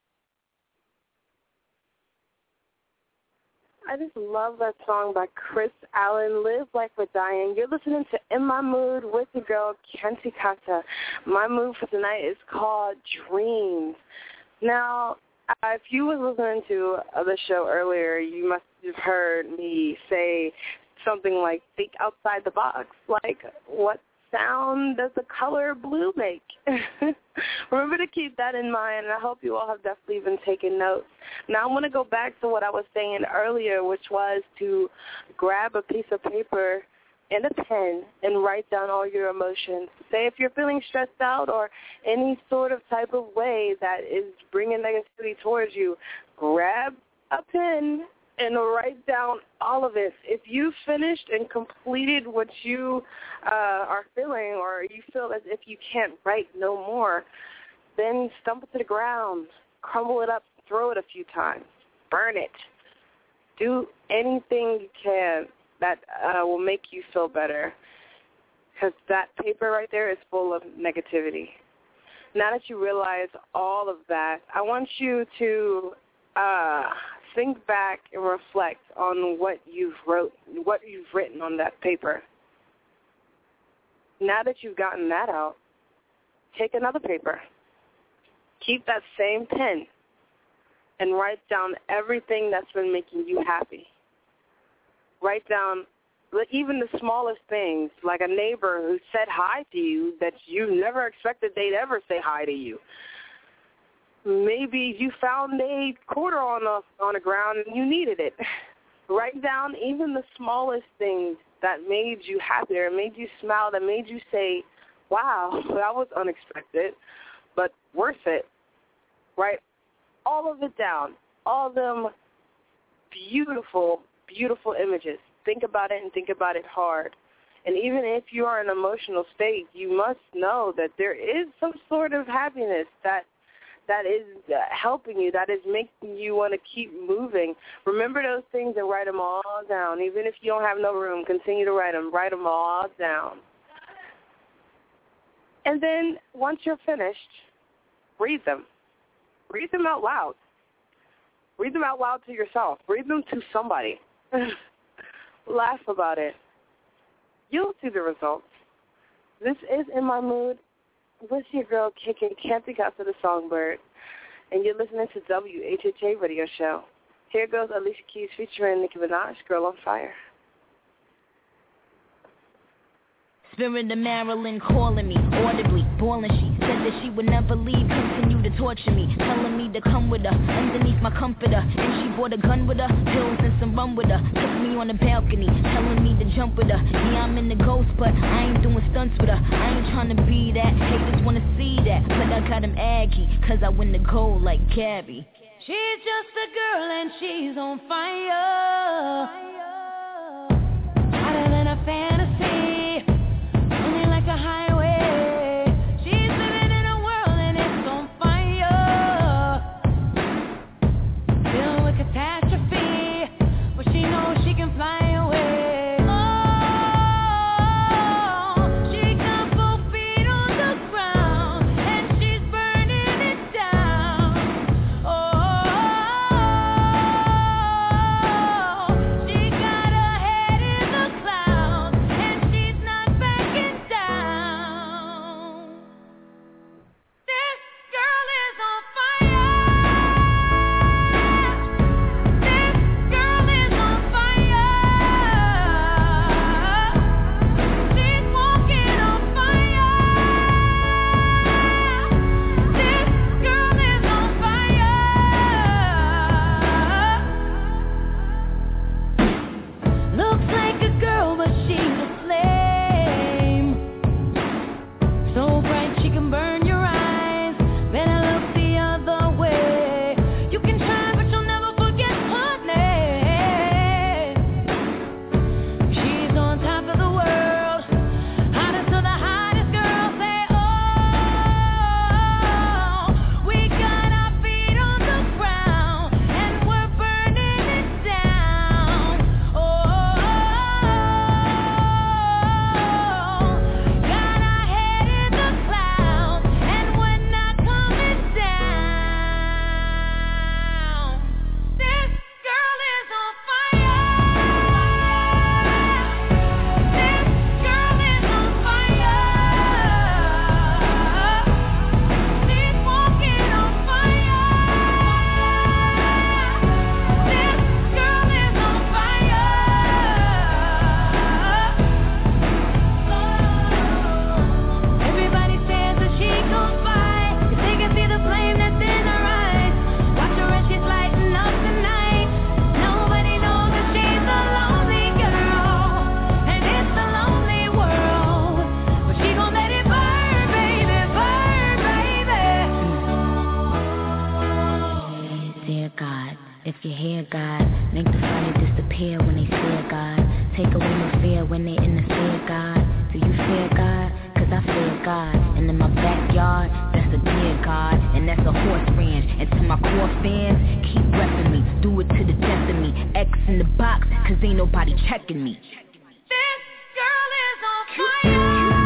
I just love that song by Chris Allen, Live Like We're Dying. You're listening to In My Mood with your girl, Kenti Kata. My mood for tonight is called Dreams. Now, uh, if you were listening to the show earlier, you must have heard me say something like, think outside the box. Like, what sound does the color blue make? Remember to keep that in mind, and I hope you all have definitely been taking notes. Now I want to go back to what I was saying earlier, which was to grab a piece of paper and a pen and write down all your emotions. Say if you're feeling stressed out or any sort of type of way that is bringing negativity towards you, grab a pen and write down all of it. If you finished and completed what you uh, are feeling, or you feel as if you can't write no more, then stump it to the ground, crumble it up, throw it a few times, burn it. Do anything you can that uh, will make you feel better, because that paper right there is full of negativity. Now that you realize all of that, I want you to uh, think back and reflect on what you've wrote, what you've written on that paper. Now that you've gotten that out, take another paper. Keep that same pen and write down everything that's been making you happy. Write down even the smallest things, like a neighbor who said hi to you that you never expected they'd ever say hi to you. Maybe you found a quarter on the on the ground and you needed it. Write down even the smallest things that made you happier, made you smile, that made you say, wow, that was unexpected, but worth it. Write all of it down, all of them beautiful, beautiful images. Think about it and think about it hard. And even if you are in an emotional state, you must know that there is some sort of happiness that that is uh, helping you, that is making you want to keep moving. Remember those things and write them all down. Even if you don't have no room, continue to write them. Write them all down. And then once you're finished, read them. Read them out loud. Read them out loud to yourself. Read them to somebody. Laugh about it. You'll see the results. This is In My Mood with your girl, Kiki, Canty Casa the Songbird, and you're listening to W H H A Radio Show. Here goes Alicia Keys featuring Nicki Minaj, Girl on Fire. Spirit of Marilyn calling me audibly, boiling. She said that she would never leave, continue to torture me, telling me to come with her underneath my comforter. And she brought a gun with her, pills and some rum with her. Took me on the balcony, telling me to jump with her. Yeah, I'm in the ghost, but I ain't doing stunts with her. I ain't trying to be that, haters wanna see that, but I got them aggy, cause I win the gold like Gabby. She's just a girl and she's on fire, hotter than a fantasy. A highway. She's living in a world and it's on fire, filled with catastrophe, but she knows she can fly away. Oh, she got both feet on the ground and she's burning it down. Oh, she got her head in the clouds and she's not backing down. This girl is on fire. This girl is on fire. She's walking on fire. This girl is on fire. Looks like a girl, but she's a flame. So bright she can burn your eyes. Better look the other way. You can try, but you'll never forget her name. She's on top of the world, hottest of the hottest girls. Say, oh, we got our feet on the ground and we're burning it down. Oh, got our head in the clouds and we're not coming down. This girl is on fire. This girl is on fire. She's walking on fire. This girl is on fire. Everybody says that she gon' fight, 'cause they can see the flame that's in her eyes. Watch her as she's lighting up the night. Nobody knows that she's a lonely girl, and it's a lonely world. But she gon' let it burn, baby, burn, baby. Dear God, if you hear God, make the fire disappear when they fear God. Take away no fear when they in the fear God. Do you fear God? Cause I fear God. And in my backyard, that's a deer God. And that's a horse ranch. And to my core fans, keep repping me. Do it to the death of me. X in the box, cause ain't nobody checking me. This girl is on fire.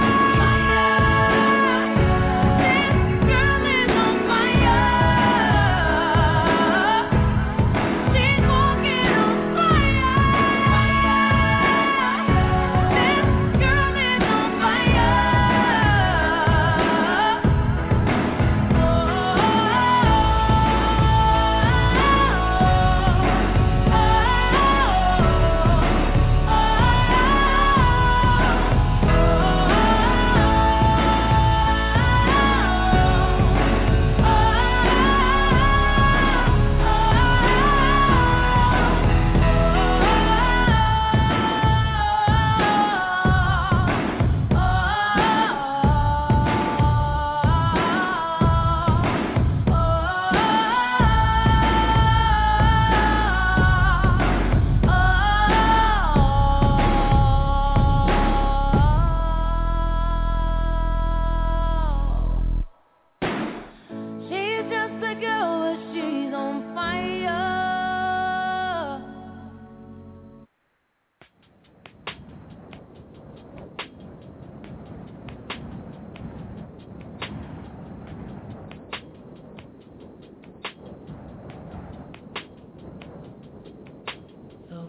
This girl is on fire. She's walking on fire. This girl is on fire. Oh, oh, oh, oh.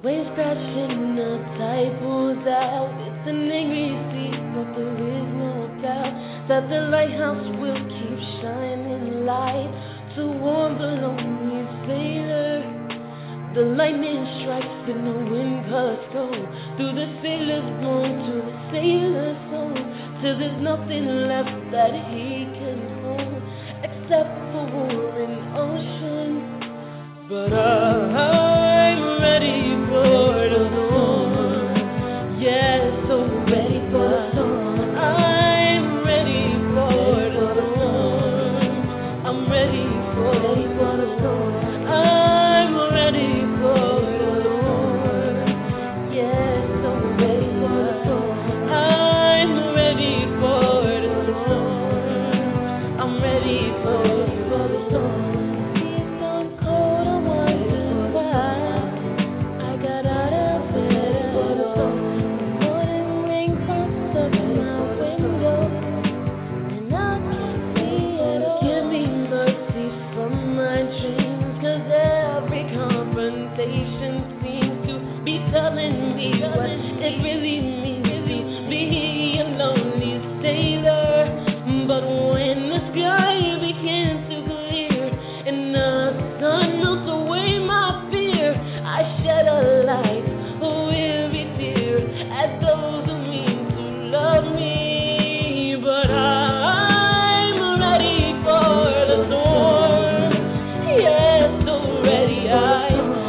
Waves crashing, the tide pulls out. It's an angry sea, but there is no doubt that the lighthouse will keep shining light to warm the lonely sailor. The lightning strikes and the wind colors go through the sailor's bone to the sailor's soul, till there's nothing left that he can hold except for roaring ocean. But I'm ready for the storm. Yes, so ready for the storm. I'm ready for the storm. I'm ready for the storm. I'm ready for the storm. Yes, so ready for the storm. I'm ready for the storm. I'm ready for the storm. Telling me what it really means to be a lonely sailor. But when the sky begins to clear and the sun melts away my fear, I shed a light, a weary tear at those who mean to love me. But I'm ready for the storm. Yes, so ready I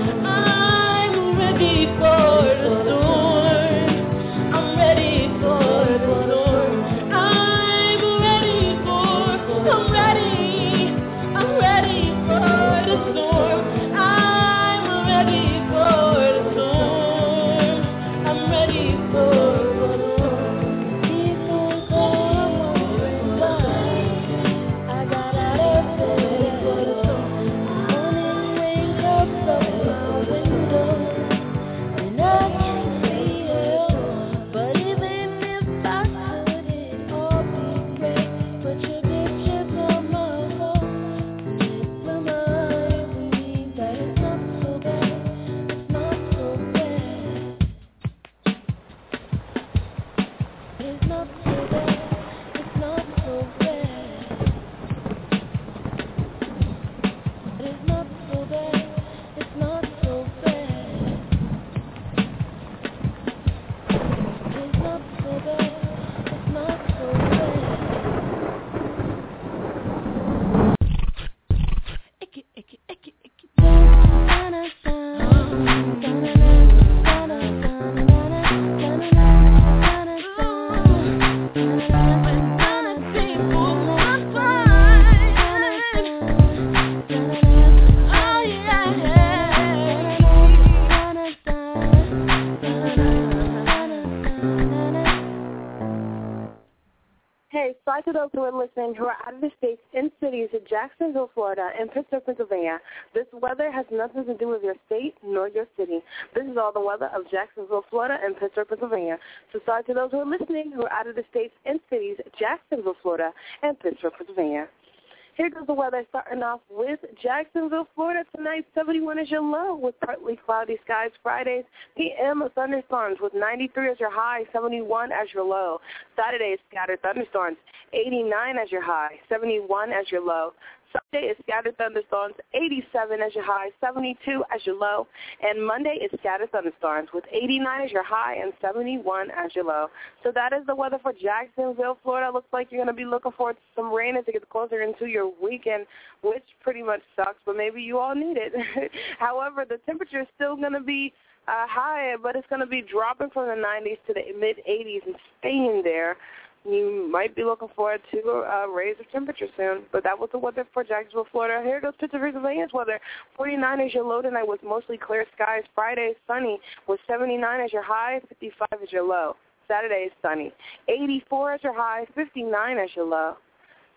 to those who are listening who are out of the states in cities of Jacksonville, Florida, and Pittsburgh, Pennsylvania. This weather has nothing to do with your state nor your city. This is all the weather of Jacksonville, Florida, and Pittsburgh, Pennsylvania. So sorry to those who are listening who are out of the states in cities of Jacksonville, Florida, and Pittsburgh, Pennsylvania. Here goes the weather, starting off with Jacksonville, Florida. Tonight, seventy-one is your low with partly cloudy skies. Fridays, P M thunderstorms with ninety-three as your high, seventy-one as your low. Saturday, scattered thunderstorms, eighty-nine as your high, seventy-one as your low. Sunday is scattered thunderstorms, eighty-seven as your high, seventy-two as your low. And Monday is scattered thunderstorms with eighty-nine as your high and seventy-one as your low. So that is the weather for Jacksonville, Florida. Looks like you're going to be looking forward to some rain as it gets closer into your weekend, which pretty much sucks, but maybe you all need it. However, the temperature is still going to be uh, high, but it's going to be dropping from the nineties to the mid-eighties and staying there. You might be looking forward to a raise of temperature soon. But that was the weather for Jacksonville, Florida. Here goes Pittsburgh, Pennsylvania's weather. forty-nine is your low tonight with mostly clear skies. Friday is sunny with seventy-nine as your high, fifty-five as your low. Saturday is sunny. eighty-four as your high, fifty-nine as your low.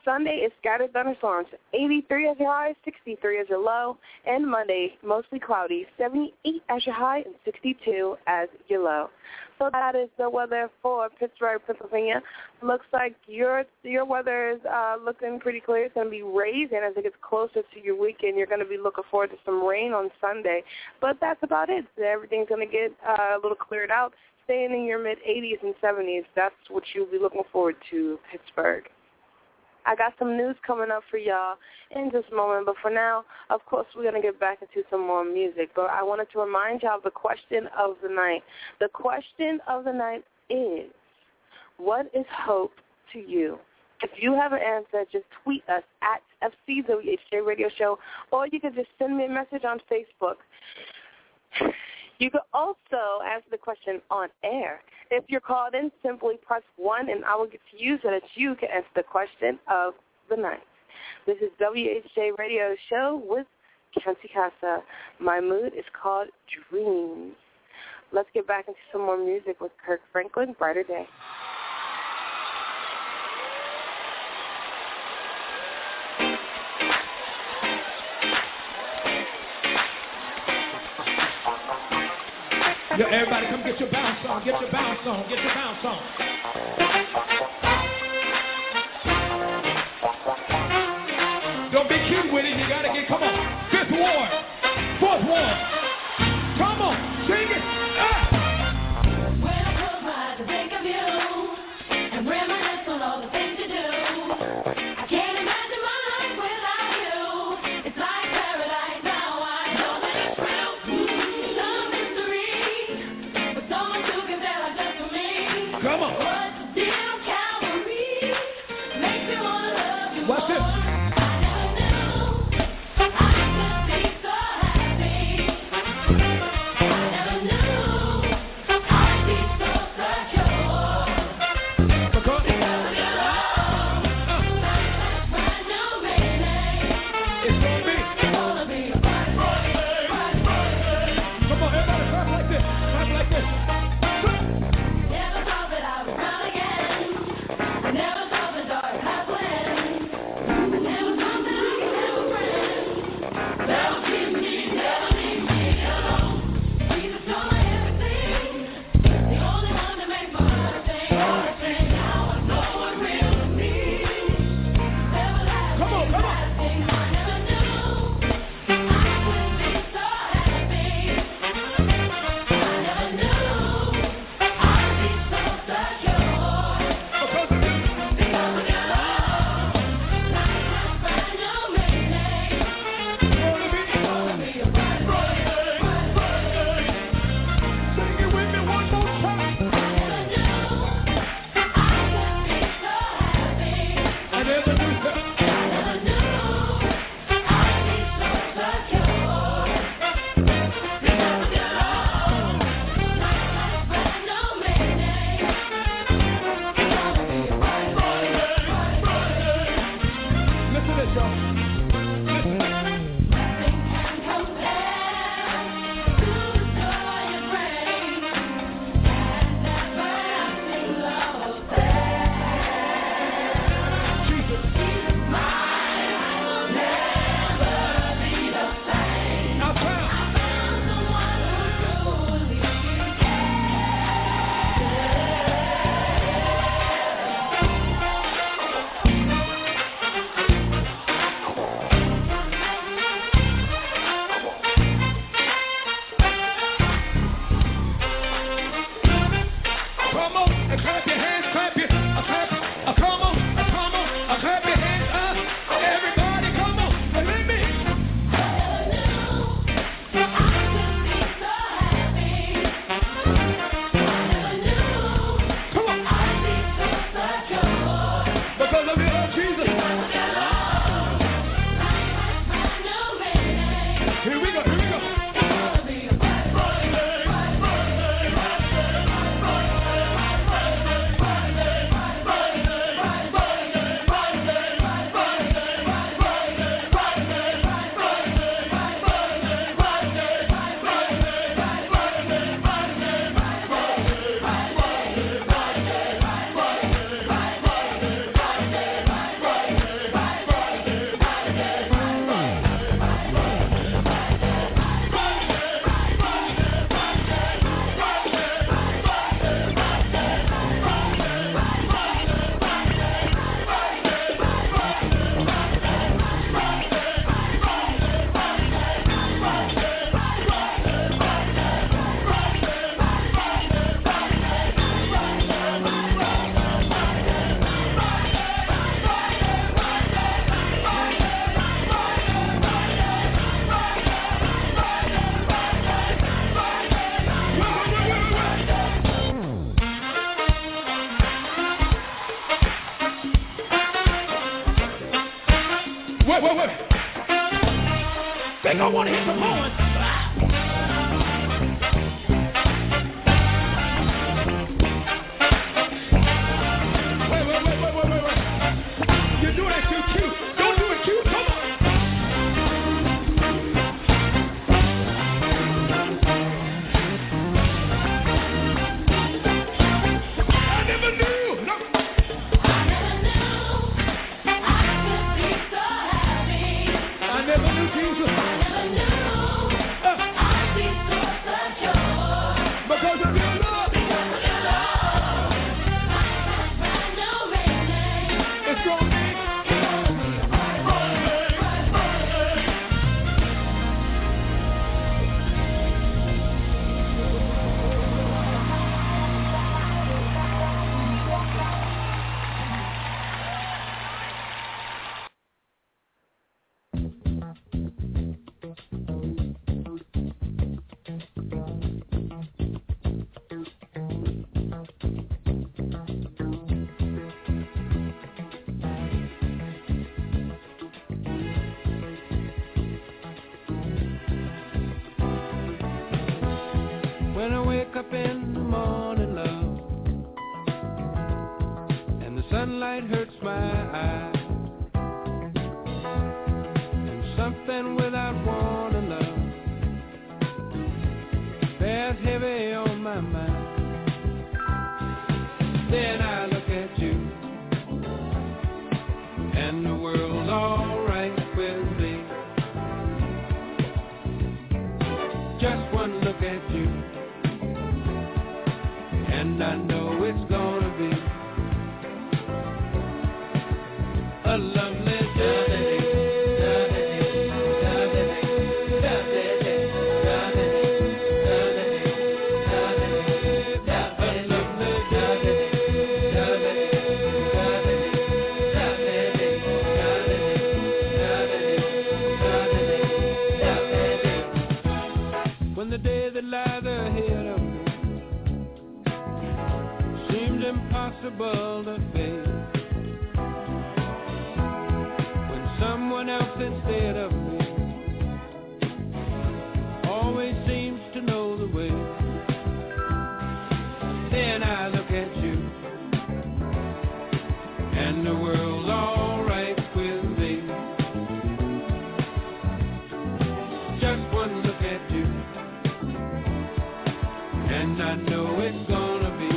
Sunday is scattered thunderstorms, eighty-three as your high, sixty-three as your low. And Monday, mostly cloudy, seventy-eight as your high and sixty-two as your low. So that is the weather for Pittsburgh, Pennsylvania. Looks like your your weather is uh, looking pretty clear. It's going to be raising as it gets closer to your weekend. You're going to be looking forward to some rain on Sunday. But that's about it. Everything's going to get uh, a little cleared out. Staying in your mid-eighties and seventies, that's what you'll be looking forward to, Pittsburgh. I got some news coming up for y'all in just a moment, but for now, of course, we're going to get back into some more music. But I wanted to remind y'all of the question of the night. The question of the night is, what is hope to you? If you have an answer, just tweet us at F C W H J Radio Show, or you can just send me a message on Facebook. You can also answer the question on air. If you're called in, simply press one, and I will get to you so that you can answer the question of the night. This is W H J Radio Show with Canty Casa. My mood is called Dreams. Let's get back into some more music with Kirk Franklin, Brighter Day. Yo, everybody come get your bounce on, get your bounce on, get your bounce on. Don't be cute with it, you gotta get, come on. Fifth ward, fourth ward. Come on, sing it. Ah. When I close my eyes, I think of you, and reminisce on all the things you do. I can't imagine my life without you. It's like paradise now, I know that it's real. Some mystery, but so much you can tell us just for me. Come on. What's the deal, Calvary? Makes me wanna love you. Watch this. Never thought that I would come again. Never thought the dark path would end. Wait, wait, wait. They gonna want to hit some horns. Wait, wait, wait, wait, wait, wait, wait. You do that too cute. Don't do it cute. Come on. I never knew. No. I never knew I could be so happy. I never knew Jesus. I never knew uh. I'd be so secure. Because of your love. Because of your love. I can't find no reason. It's gonna be. When I wake up in the morning, love, and the sunlight hurts my eyes, and something without warning, love, bears heavy on my mind. Then I look at you, and the world's all right with me. Just one look at you, and I know it's gonna be a lovely day. When the day that lies ahead of me seems impossible to face, when someone else instead of me always seems to know the way, then I look at you, and the world's all right with me. Just one look at you, and I know it's gonna be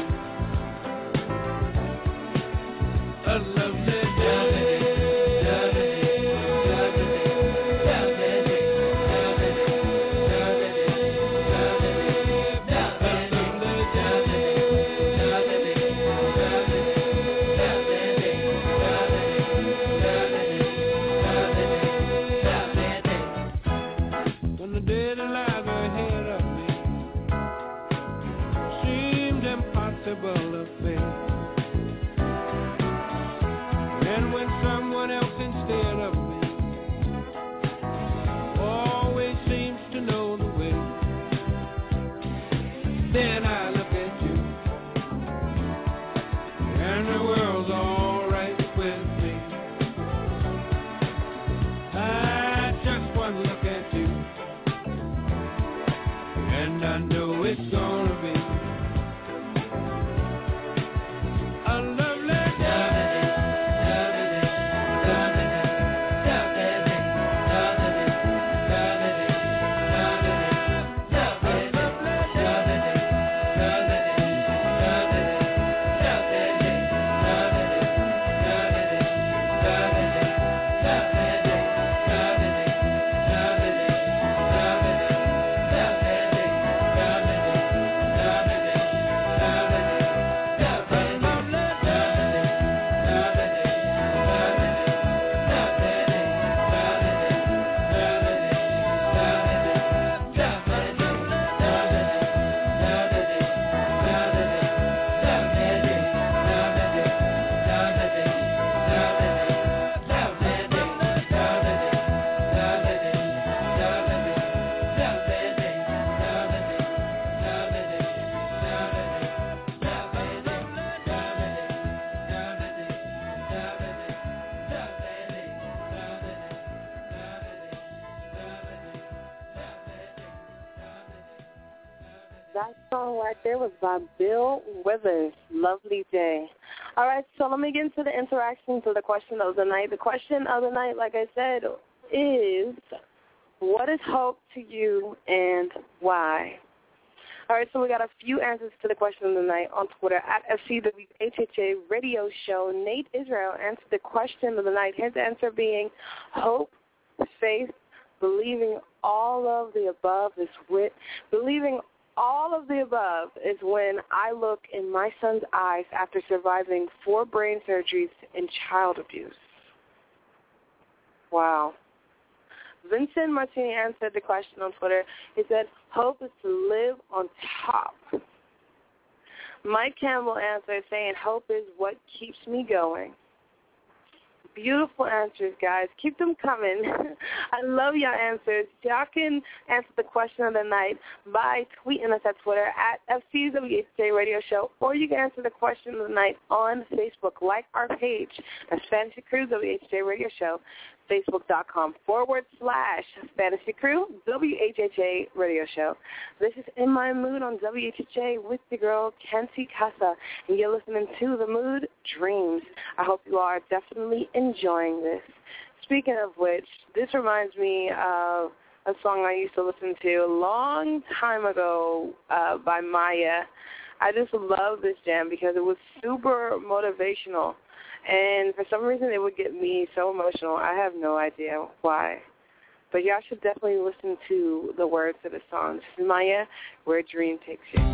a lovely day. That song right there was by Bill Withers, Lovely Day. All right, so let me get into the interaction to the question of the night. The question of the night, like I said, is what is hope to you and why? All right, so we got a few answers to the question of the night on Twitter at F C W H H A Radio Show. Nate Israel answered the question of the night. His answer being hope, faith, believing all of the above is wit. Believing all of the above is when I look in my son's eyes after surviving four brain surgeries and child abuse. Wow. Vincent Martini answered the question on Twitter. He said, hope is to live on top. Mike Campbell answered saying, hope is what keeps me going. Beautiful answers, guys. Keep them coming. I love your answers. Y'all can answer the question of the night by tweeting us at Twitter at F C W H J Radio Show, or you can answer the question of the night on Facebook. Like our page, that's Fantasy Crew W H J Radio Show, facebook.com forward slash Fantasy Crew W H H A Radio Show. This is In My Mood on W H H A with the girl Kenty Casa, and you're listening to The Mood Dreams. I hope you are definitely enjoying this. Speaking of which, this reminds me of a song I used to listen to a long time ago uh, by Maya. I just love this jam because it was super motivational. And for some reason, it would get me so emotional. I have no idea why. But y'all should definitely listen to the words of the song. This is Maya, Where a Dream Takes You.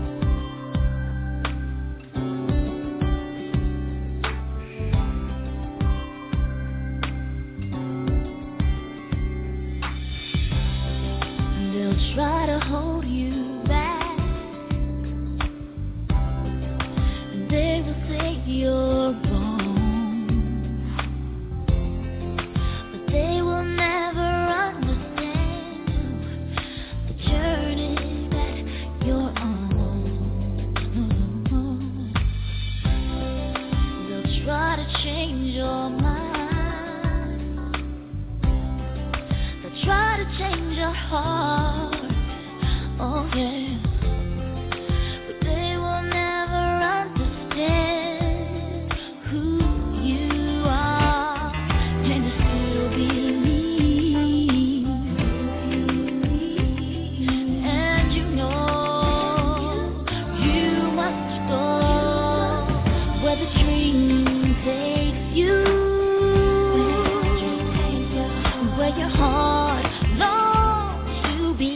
They'll try to hold you back, and they will say you're wrong. They will never understand the journey that you're on. They'll try to change your mind. They'll try to change your heart. Oh yeah. But they will never understand. Where your heart longs to be.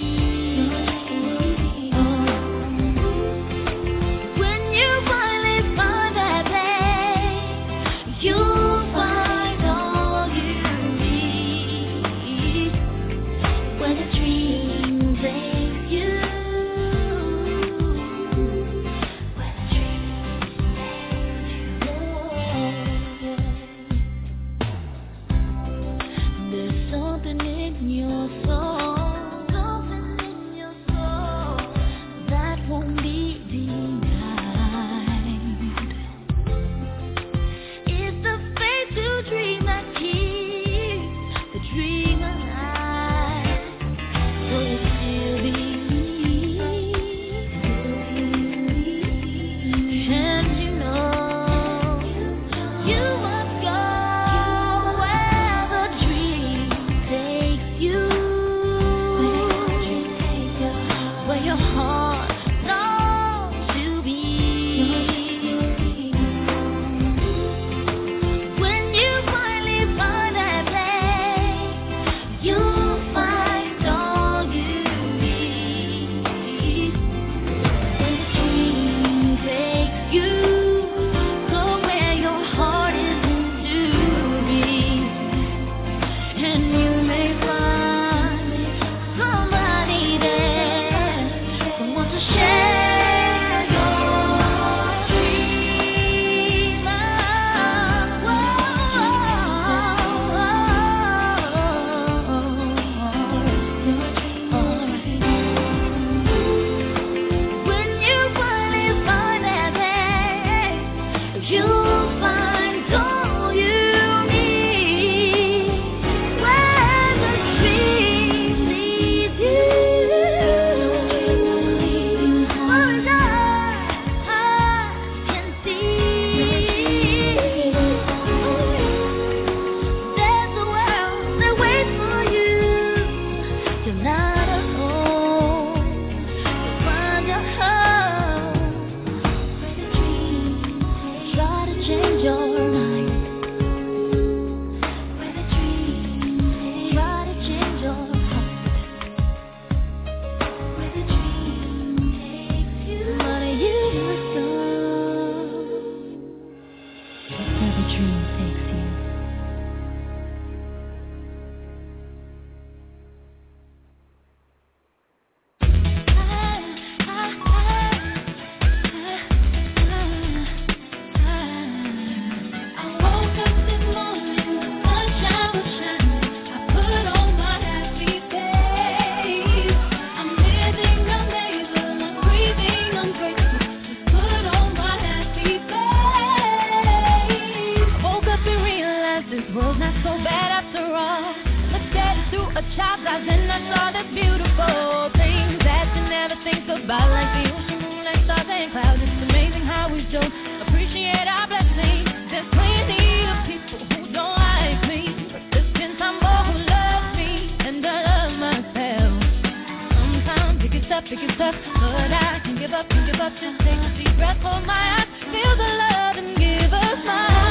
that after all, looked at it through a child's eyes and I saw the beautiful things that you never think about, like the ocean, moon, and stars and clouds. It's amazing how we don't appreciate our blessings. There's plenty of people who don't like me, but there's been some more who love me, and I love myself. Sometimes it gets tough, it gets tough, but I can give up, can give up, just take a deep breath, hold my eyes, feel the love and give a smile.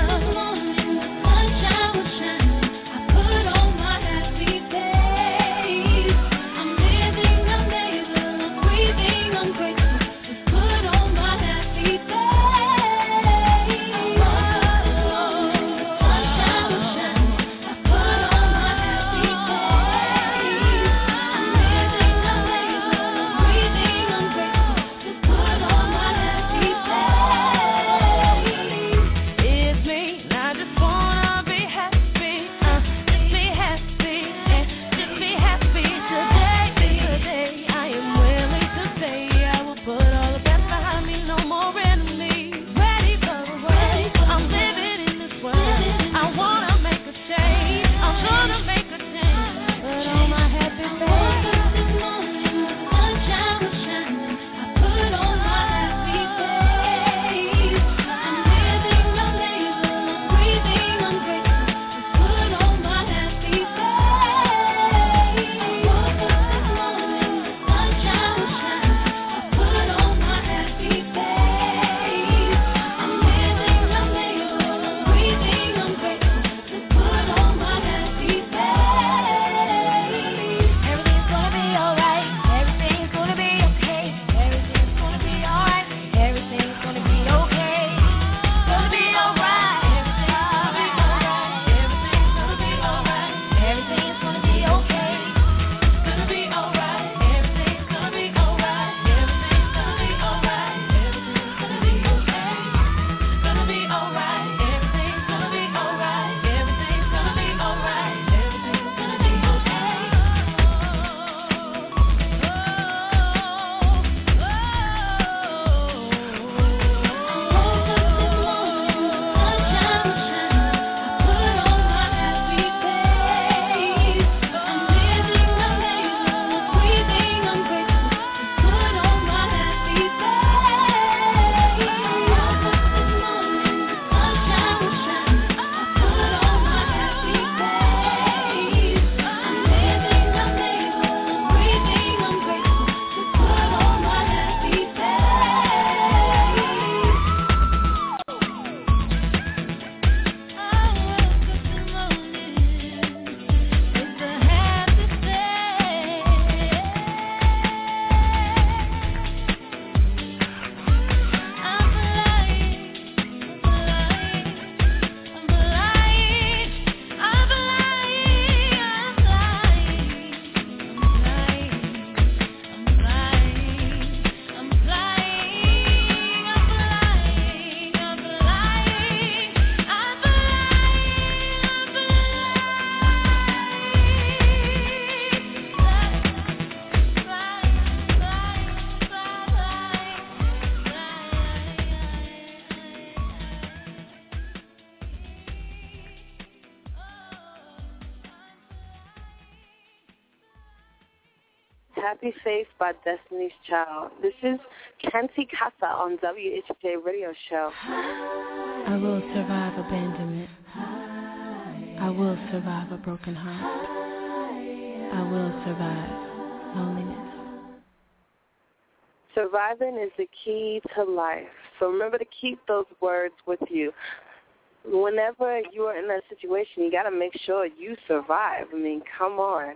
Happy Face by Destiny's Child. This is Canty Casa on W H J Radio Show. I will survive abandonment. I will survive a broken heart. I will survive loneliness. Surviving is the key to life. So remember to keep those words with you. Whenever you are in that situation, you got to make sure you survive. I mean, come on.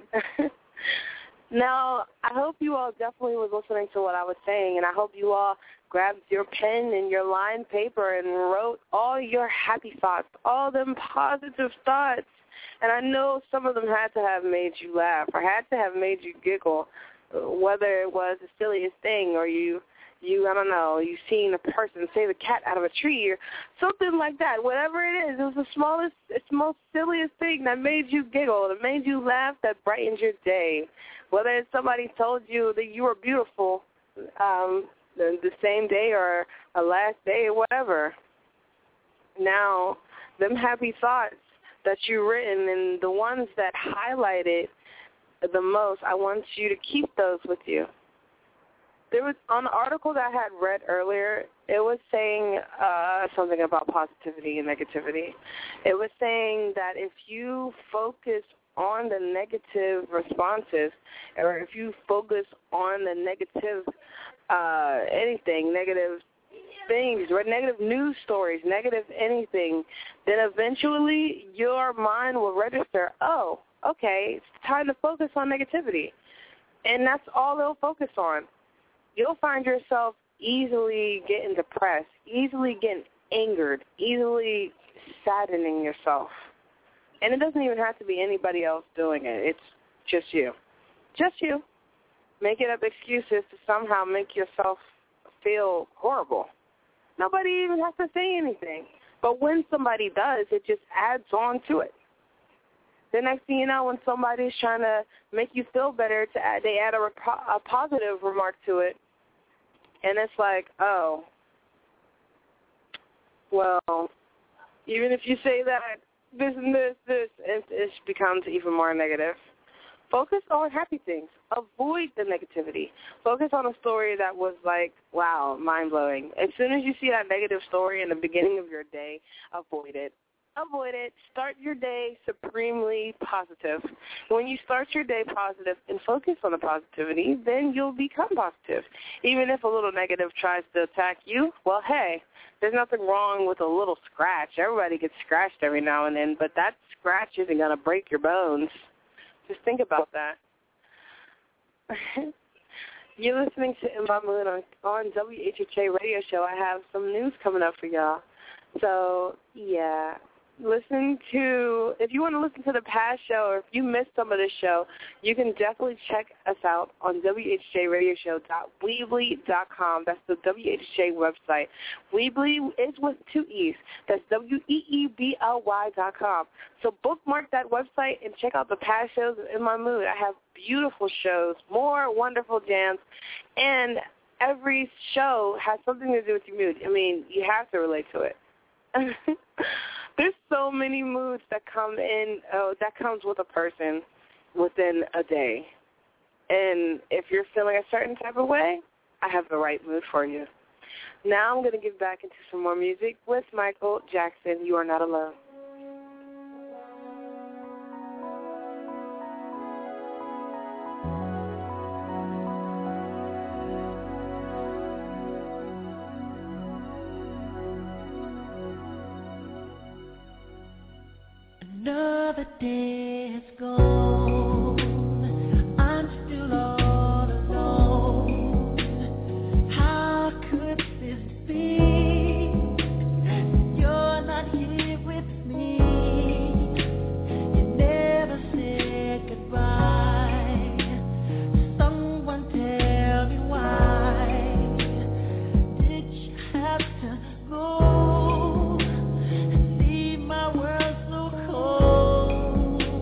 Now, I hope you all definitely was listening to what I was saying, and I hope you all grabbed your pen and your lined paper and wrote all your happy thoughts, all them positive thoughts. And I know some of them had to have made you laugh or had to have made you giggle, whether it was the silliest thing or you, you I don't know, you seen a person save a cat out of a tree or something like that. Whatever it is, it was the smallest, it's the most silliest thing that made you giggle, that made you laugh, that brightened your day. Whether it's somebody told you that you were beautiful um, the, the same day or a last day or whatever. Now, them happy thoughts, that you've written, and the ones that highlighted the most, I want you to keep those with you. There was, on the article that I had read earlier, it was saying uh, something about positivity and negativity. It was saying that if you focus on the negative responses, or if you focus on the negative uh, anything, negative things, or negative news stories, negative anything, then eventually your mind will register, oh, okay, it's time to focus on negativity. And that's all they'll focus on. You'll find yourself easily getting depressed, easily getting angered, easily saddening yourself. And it doesn't even have to be anybody else doing it. It's just you. Just you. Making up excuses to somehow make yourself feel horrible. Nobody even has to say anything. But when somebody does, it just adds on to it. The next thing you know, when somebody's trying to make you feel better, to add, they add a, a positive remark to it. And it's like, oh, well, even if you say that, this and this, this, it, it becomes even more negative. Focus on happy things. Avoid the negativity. Focus on a story that was like, wow, mind-blowing. As soon as you see that negative story in the beginning of your day, avoid it. Avoid it. Start your day supremely positive. When you start your day positive and focus on the positivity, then you'll become positive. Even if a little negative tries to attack you, well, hey, there's nothing wrong with a little scratch. Everybody gets scratched every now and then, but that scratch isn't going to break your bones. Just think about that. You're listening to In My Mood on, on W H H A Radio Show. I have some news coming up for y'all. So, yeah. Listen to, if you want to listen to the past show, or if you missed some of this show, you can definitely check us out on W H J radio show dot weebly dot com. That's the W H J website. Weebly is with two E's. That's W E E B L Y dot com. So bookmark that website and check out the past shows In My Mood. I have beautiful shows, more wonderful jams, and every show has something to do with your mood. I mean, you have to relate to it. There's so many moods that come in, uh, that comes with a person within a day. And if you're feeling a certain type of way, I have the right mood for you. Now I'm going to get back into some more music with Michael Jackson, You Are Not Alone. Another day has gone, I'm still all alone. How could this be? You're not here with me. You never said goodbye. Someone tell me why did you have to go and leave my world so cold?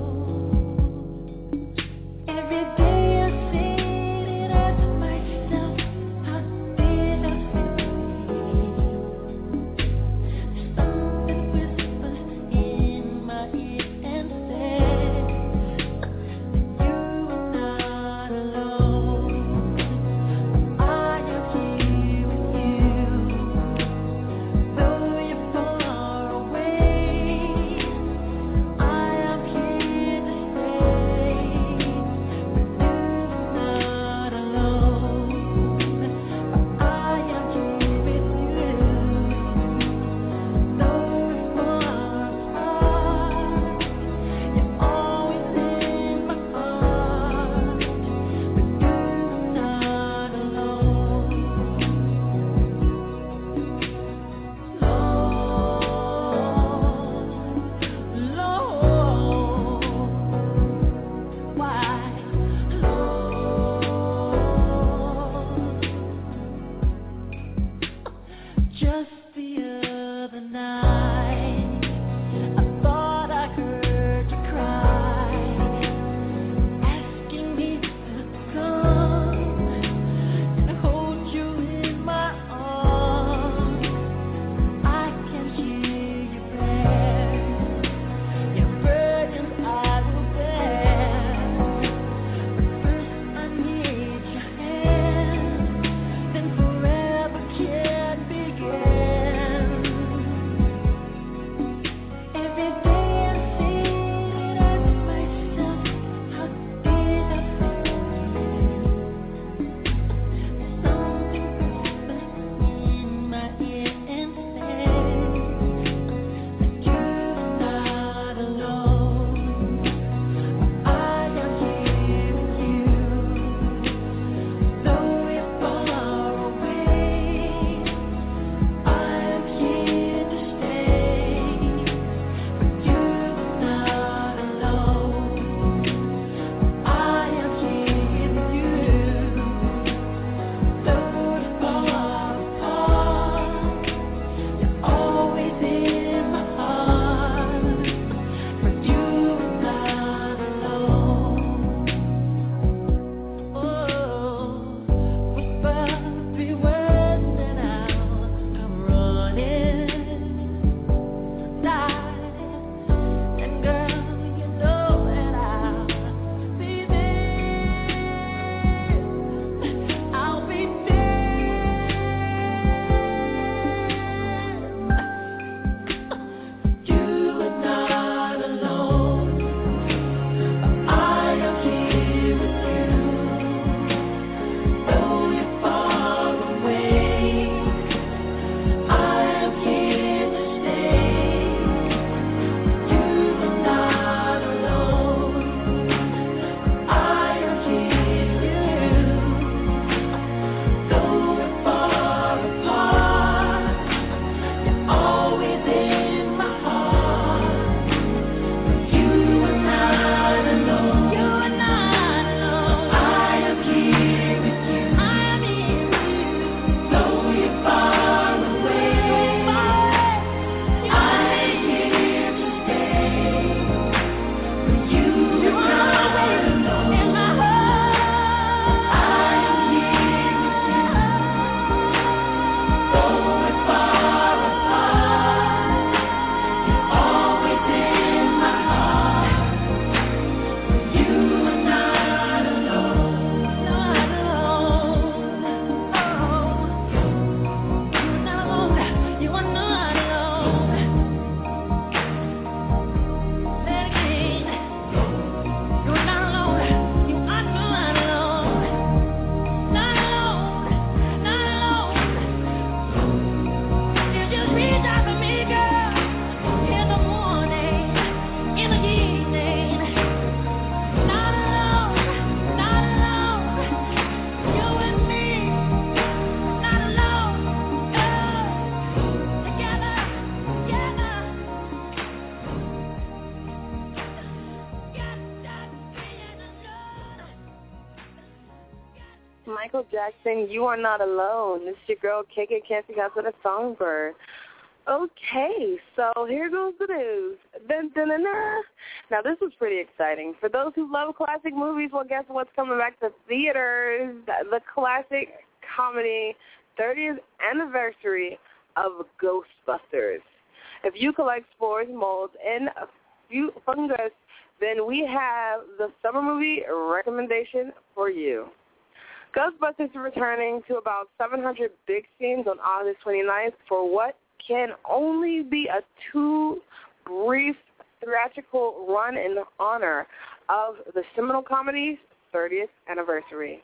Michael Jackson, You Are Not Alone. This is your girl, K K Canty House with a Songbird. Okay, so here goes the news. Dun, dun, dun, dun. Now, this was pretty exciting. For those who love classic movies, well, guess what's coming back to theaters? The classic comedy thirtieth anniversary of Ghostbusters. If you collect spores, molds, and fungus, then we have the summer movie recommendation for you. Ghostbusters is returning to about seven hundred big scenes on August twenty-ninth for what can only be a two-brief theatrical run in honor of the seminal comedy's thirtieth anniversary.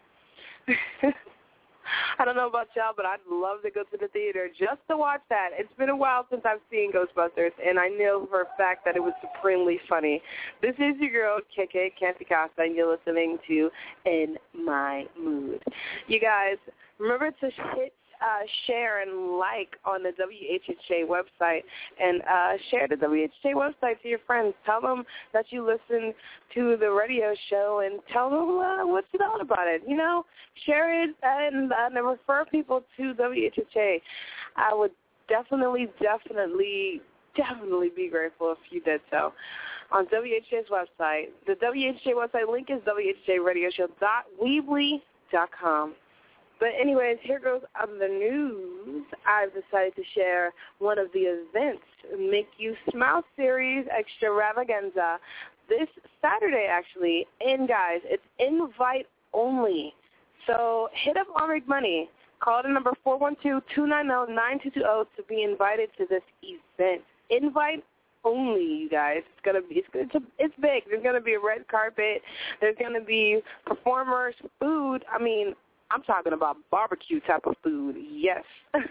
I don't know about y'all, but I'd love to go to the theater just to watch that. It's been a while since I've seen Ghostbusters, and I know for a fact that it was supremely funny. This is your girl, K K Canty Casa, and you're listening to In My Mood. You guys, remember to hit Uh, share and like on the W H H A website, and uh, share the W H H A website to your friends. Tell them that you listen to the radio show, and tell them uh, what you thought about it. You know, share it and, uh, and refer people to W H H A. I would definitely, definitely, definitely be grateful if you did so. On W H A's website, the W H A website link is W H A radio show dot weebly dot com. But anyways, here goes on the news. I've decided to share one of the events, Make You Smile Series Extravaganza, this Saturday, actually. And, guys, it's invite only. So hit up Omric Money. Call the number four one two, two nine zero, nine two two zero to be invited to this event. Invite only, you guys. It's gonna be it's it's, a, it's big. There's gonna be a red carpet. There's gonna be performers, food. I mean, I'm talking about barbecue type of food, yes.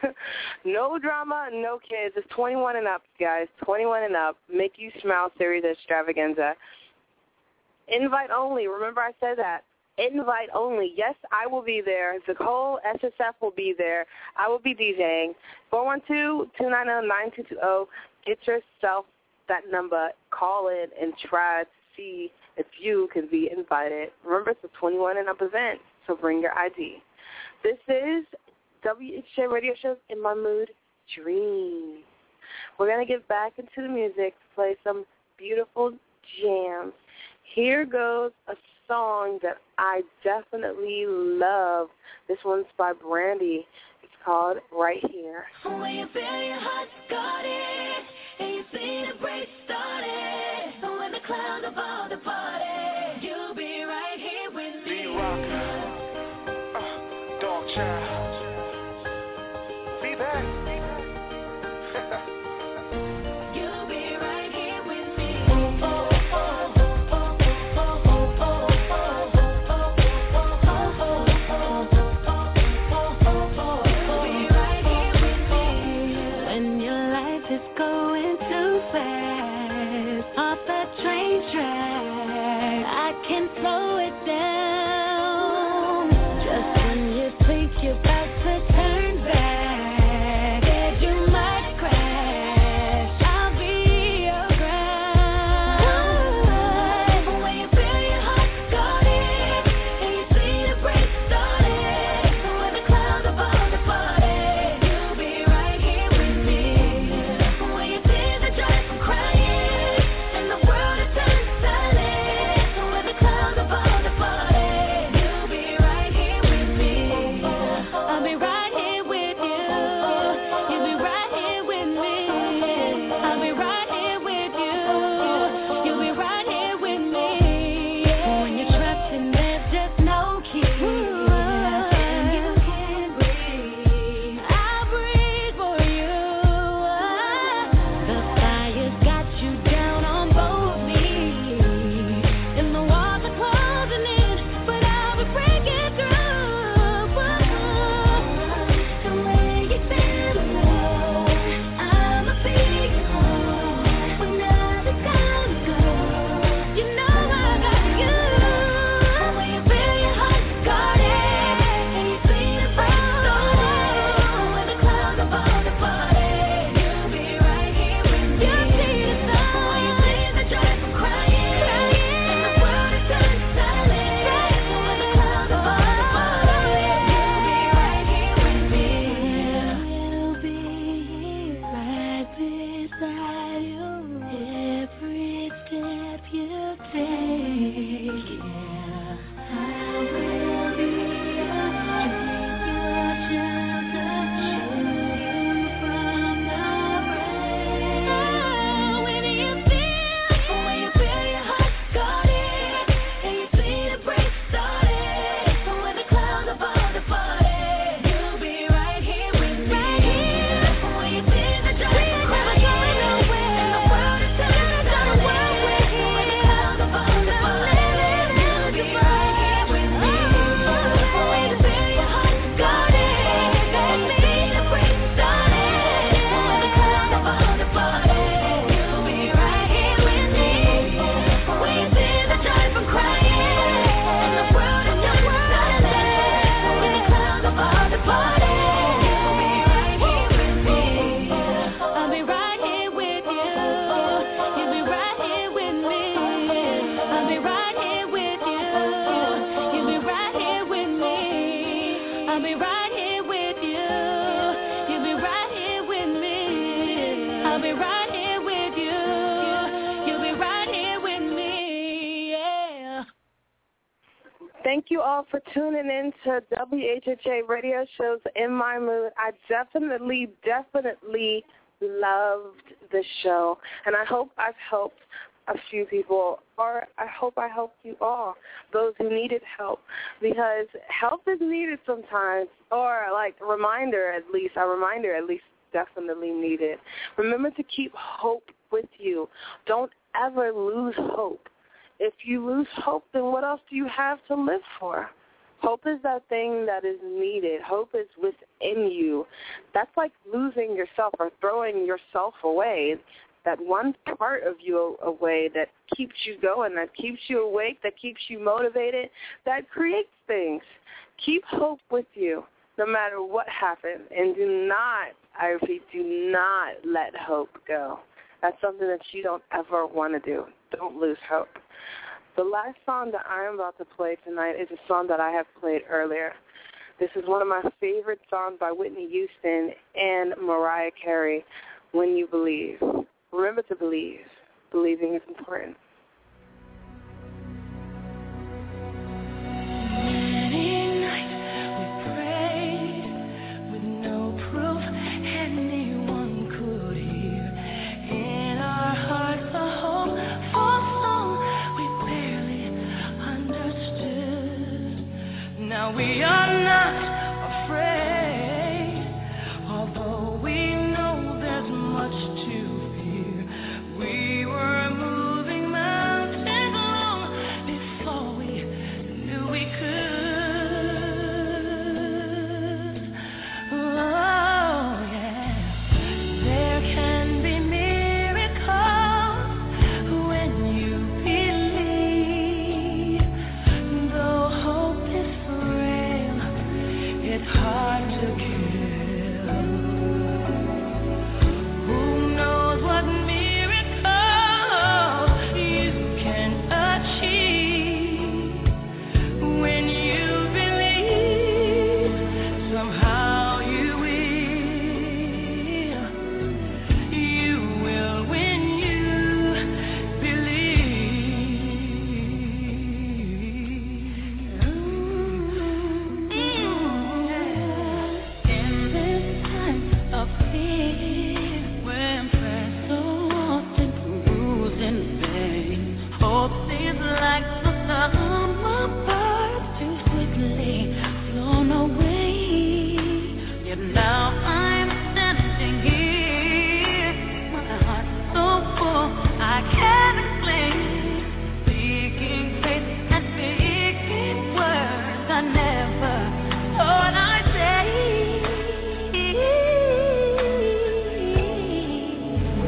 No drama, no kids. It's twenty-one and up, guys, twenty-one and up. Make You Smile Series Extravaganza. Invite only. Remember I said that. Invite only. Yes, I will be there. The whole S S F will be there. I will be DJing. four one two, two nine zero, nine two two zero. Get yourself that number. Call in and try to see if you can be invited. Remember, it's a twenty-one and up event. So bring your I D. This is W H A Radio Show In My Mood Dreams. We're going to get back into the music, play some beautiful jams. Here goes a song that I definitely love. This one's by Brandy. It's called Right Here. When you feel your heart's got it, and you see the break started, so when the clouds are about to party, you'll be right here with me. D-Rock. Dog child. See that? You'll be right here with me. You'll be right here with me. When your life is going too fast, off the train track, I can slow it down. You're about to turn back, said you might crash, I'll be your ground. But when you feel your heart got it, and you see the break started, so when the clouds are about to party, you'll be right here with me. But when you see the joy from crying, and the world is turned silent, so when the clouds are about to party, Thank you all for tuning in to W H H A radio shows In My Mood. I definitely, definitely loved the show, and I hope I've helped a few people, or I hope I helped you all, those who needed help, because help is needed sometimes, or like a reminder at least, a reminder at least definitely needed. Remember to keep hope with you. Don't ever lose hope. If you lose hope, then what else do you have to live for? Hope is that thing that is needed. Hope is within you. That's like losing yourself or throwing yourself away, that one part of you away that keeps you going, that keeps you awake, that keeps you motivated, that creates things. Keep hope with you no matter what happens, and do not, I repeat, do not let hope go. That's something that you don't ever want to do. Don't lose hope. The last song that I am about to play tonight is a song that I have played earlier. This is one of my favorite songs by Whitney Houston and Mariah Carey, When You Believe. Remember to believe. Believing is important. Many nights we prayed with no proof anyone could hear. In our hearts a hopeful song we barely understood. Now we are not afraid, although we know there's much to. We were moving mountains long before we knew we could. Oh, yeah. There can be miracles when you believe. Though hope is frail, it's hard to kill. Who knows what miracles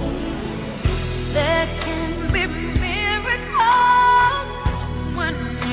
when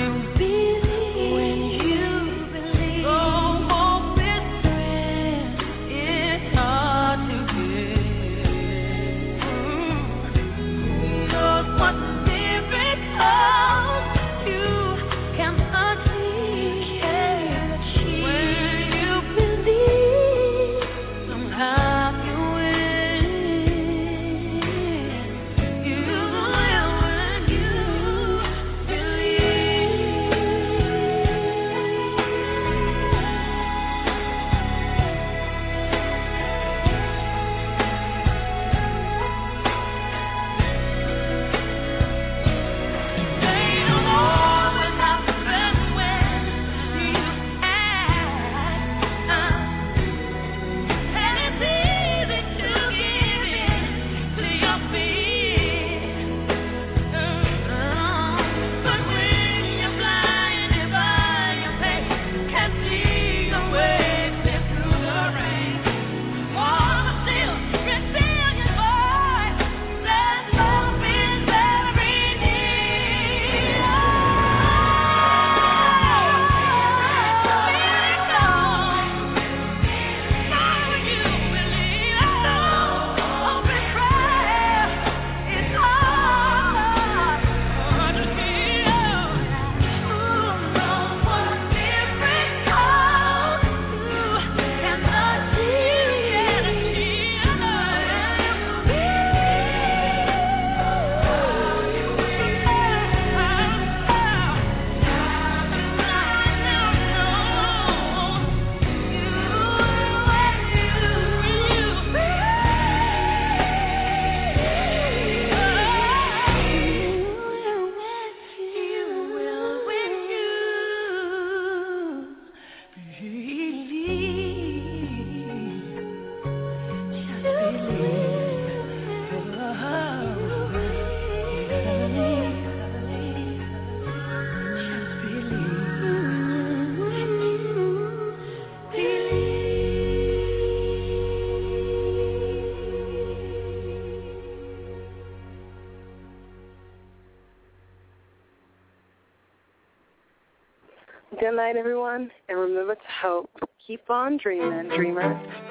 Good night, everyone, and remember to hope. Keep on dreaming, dreamers.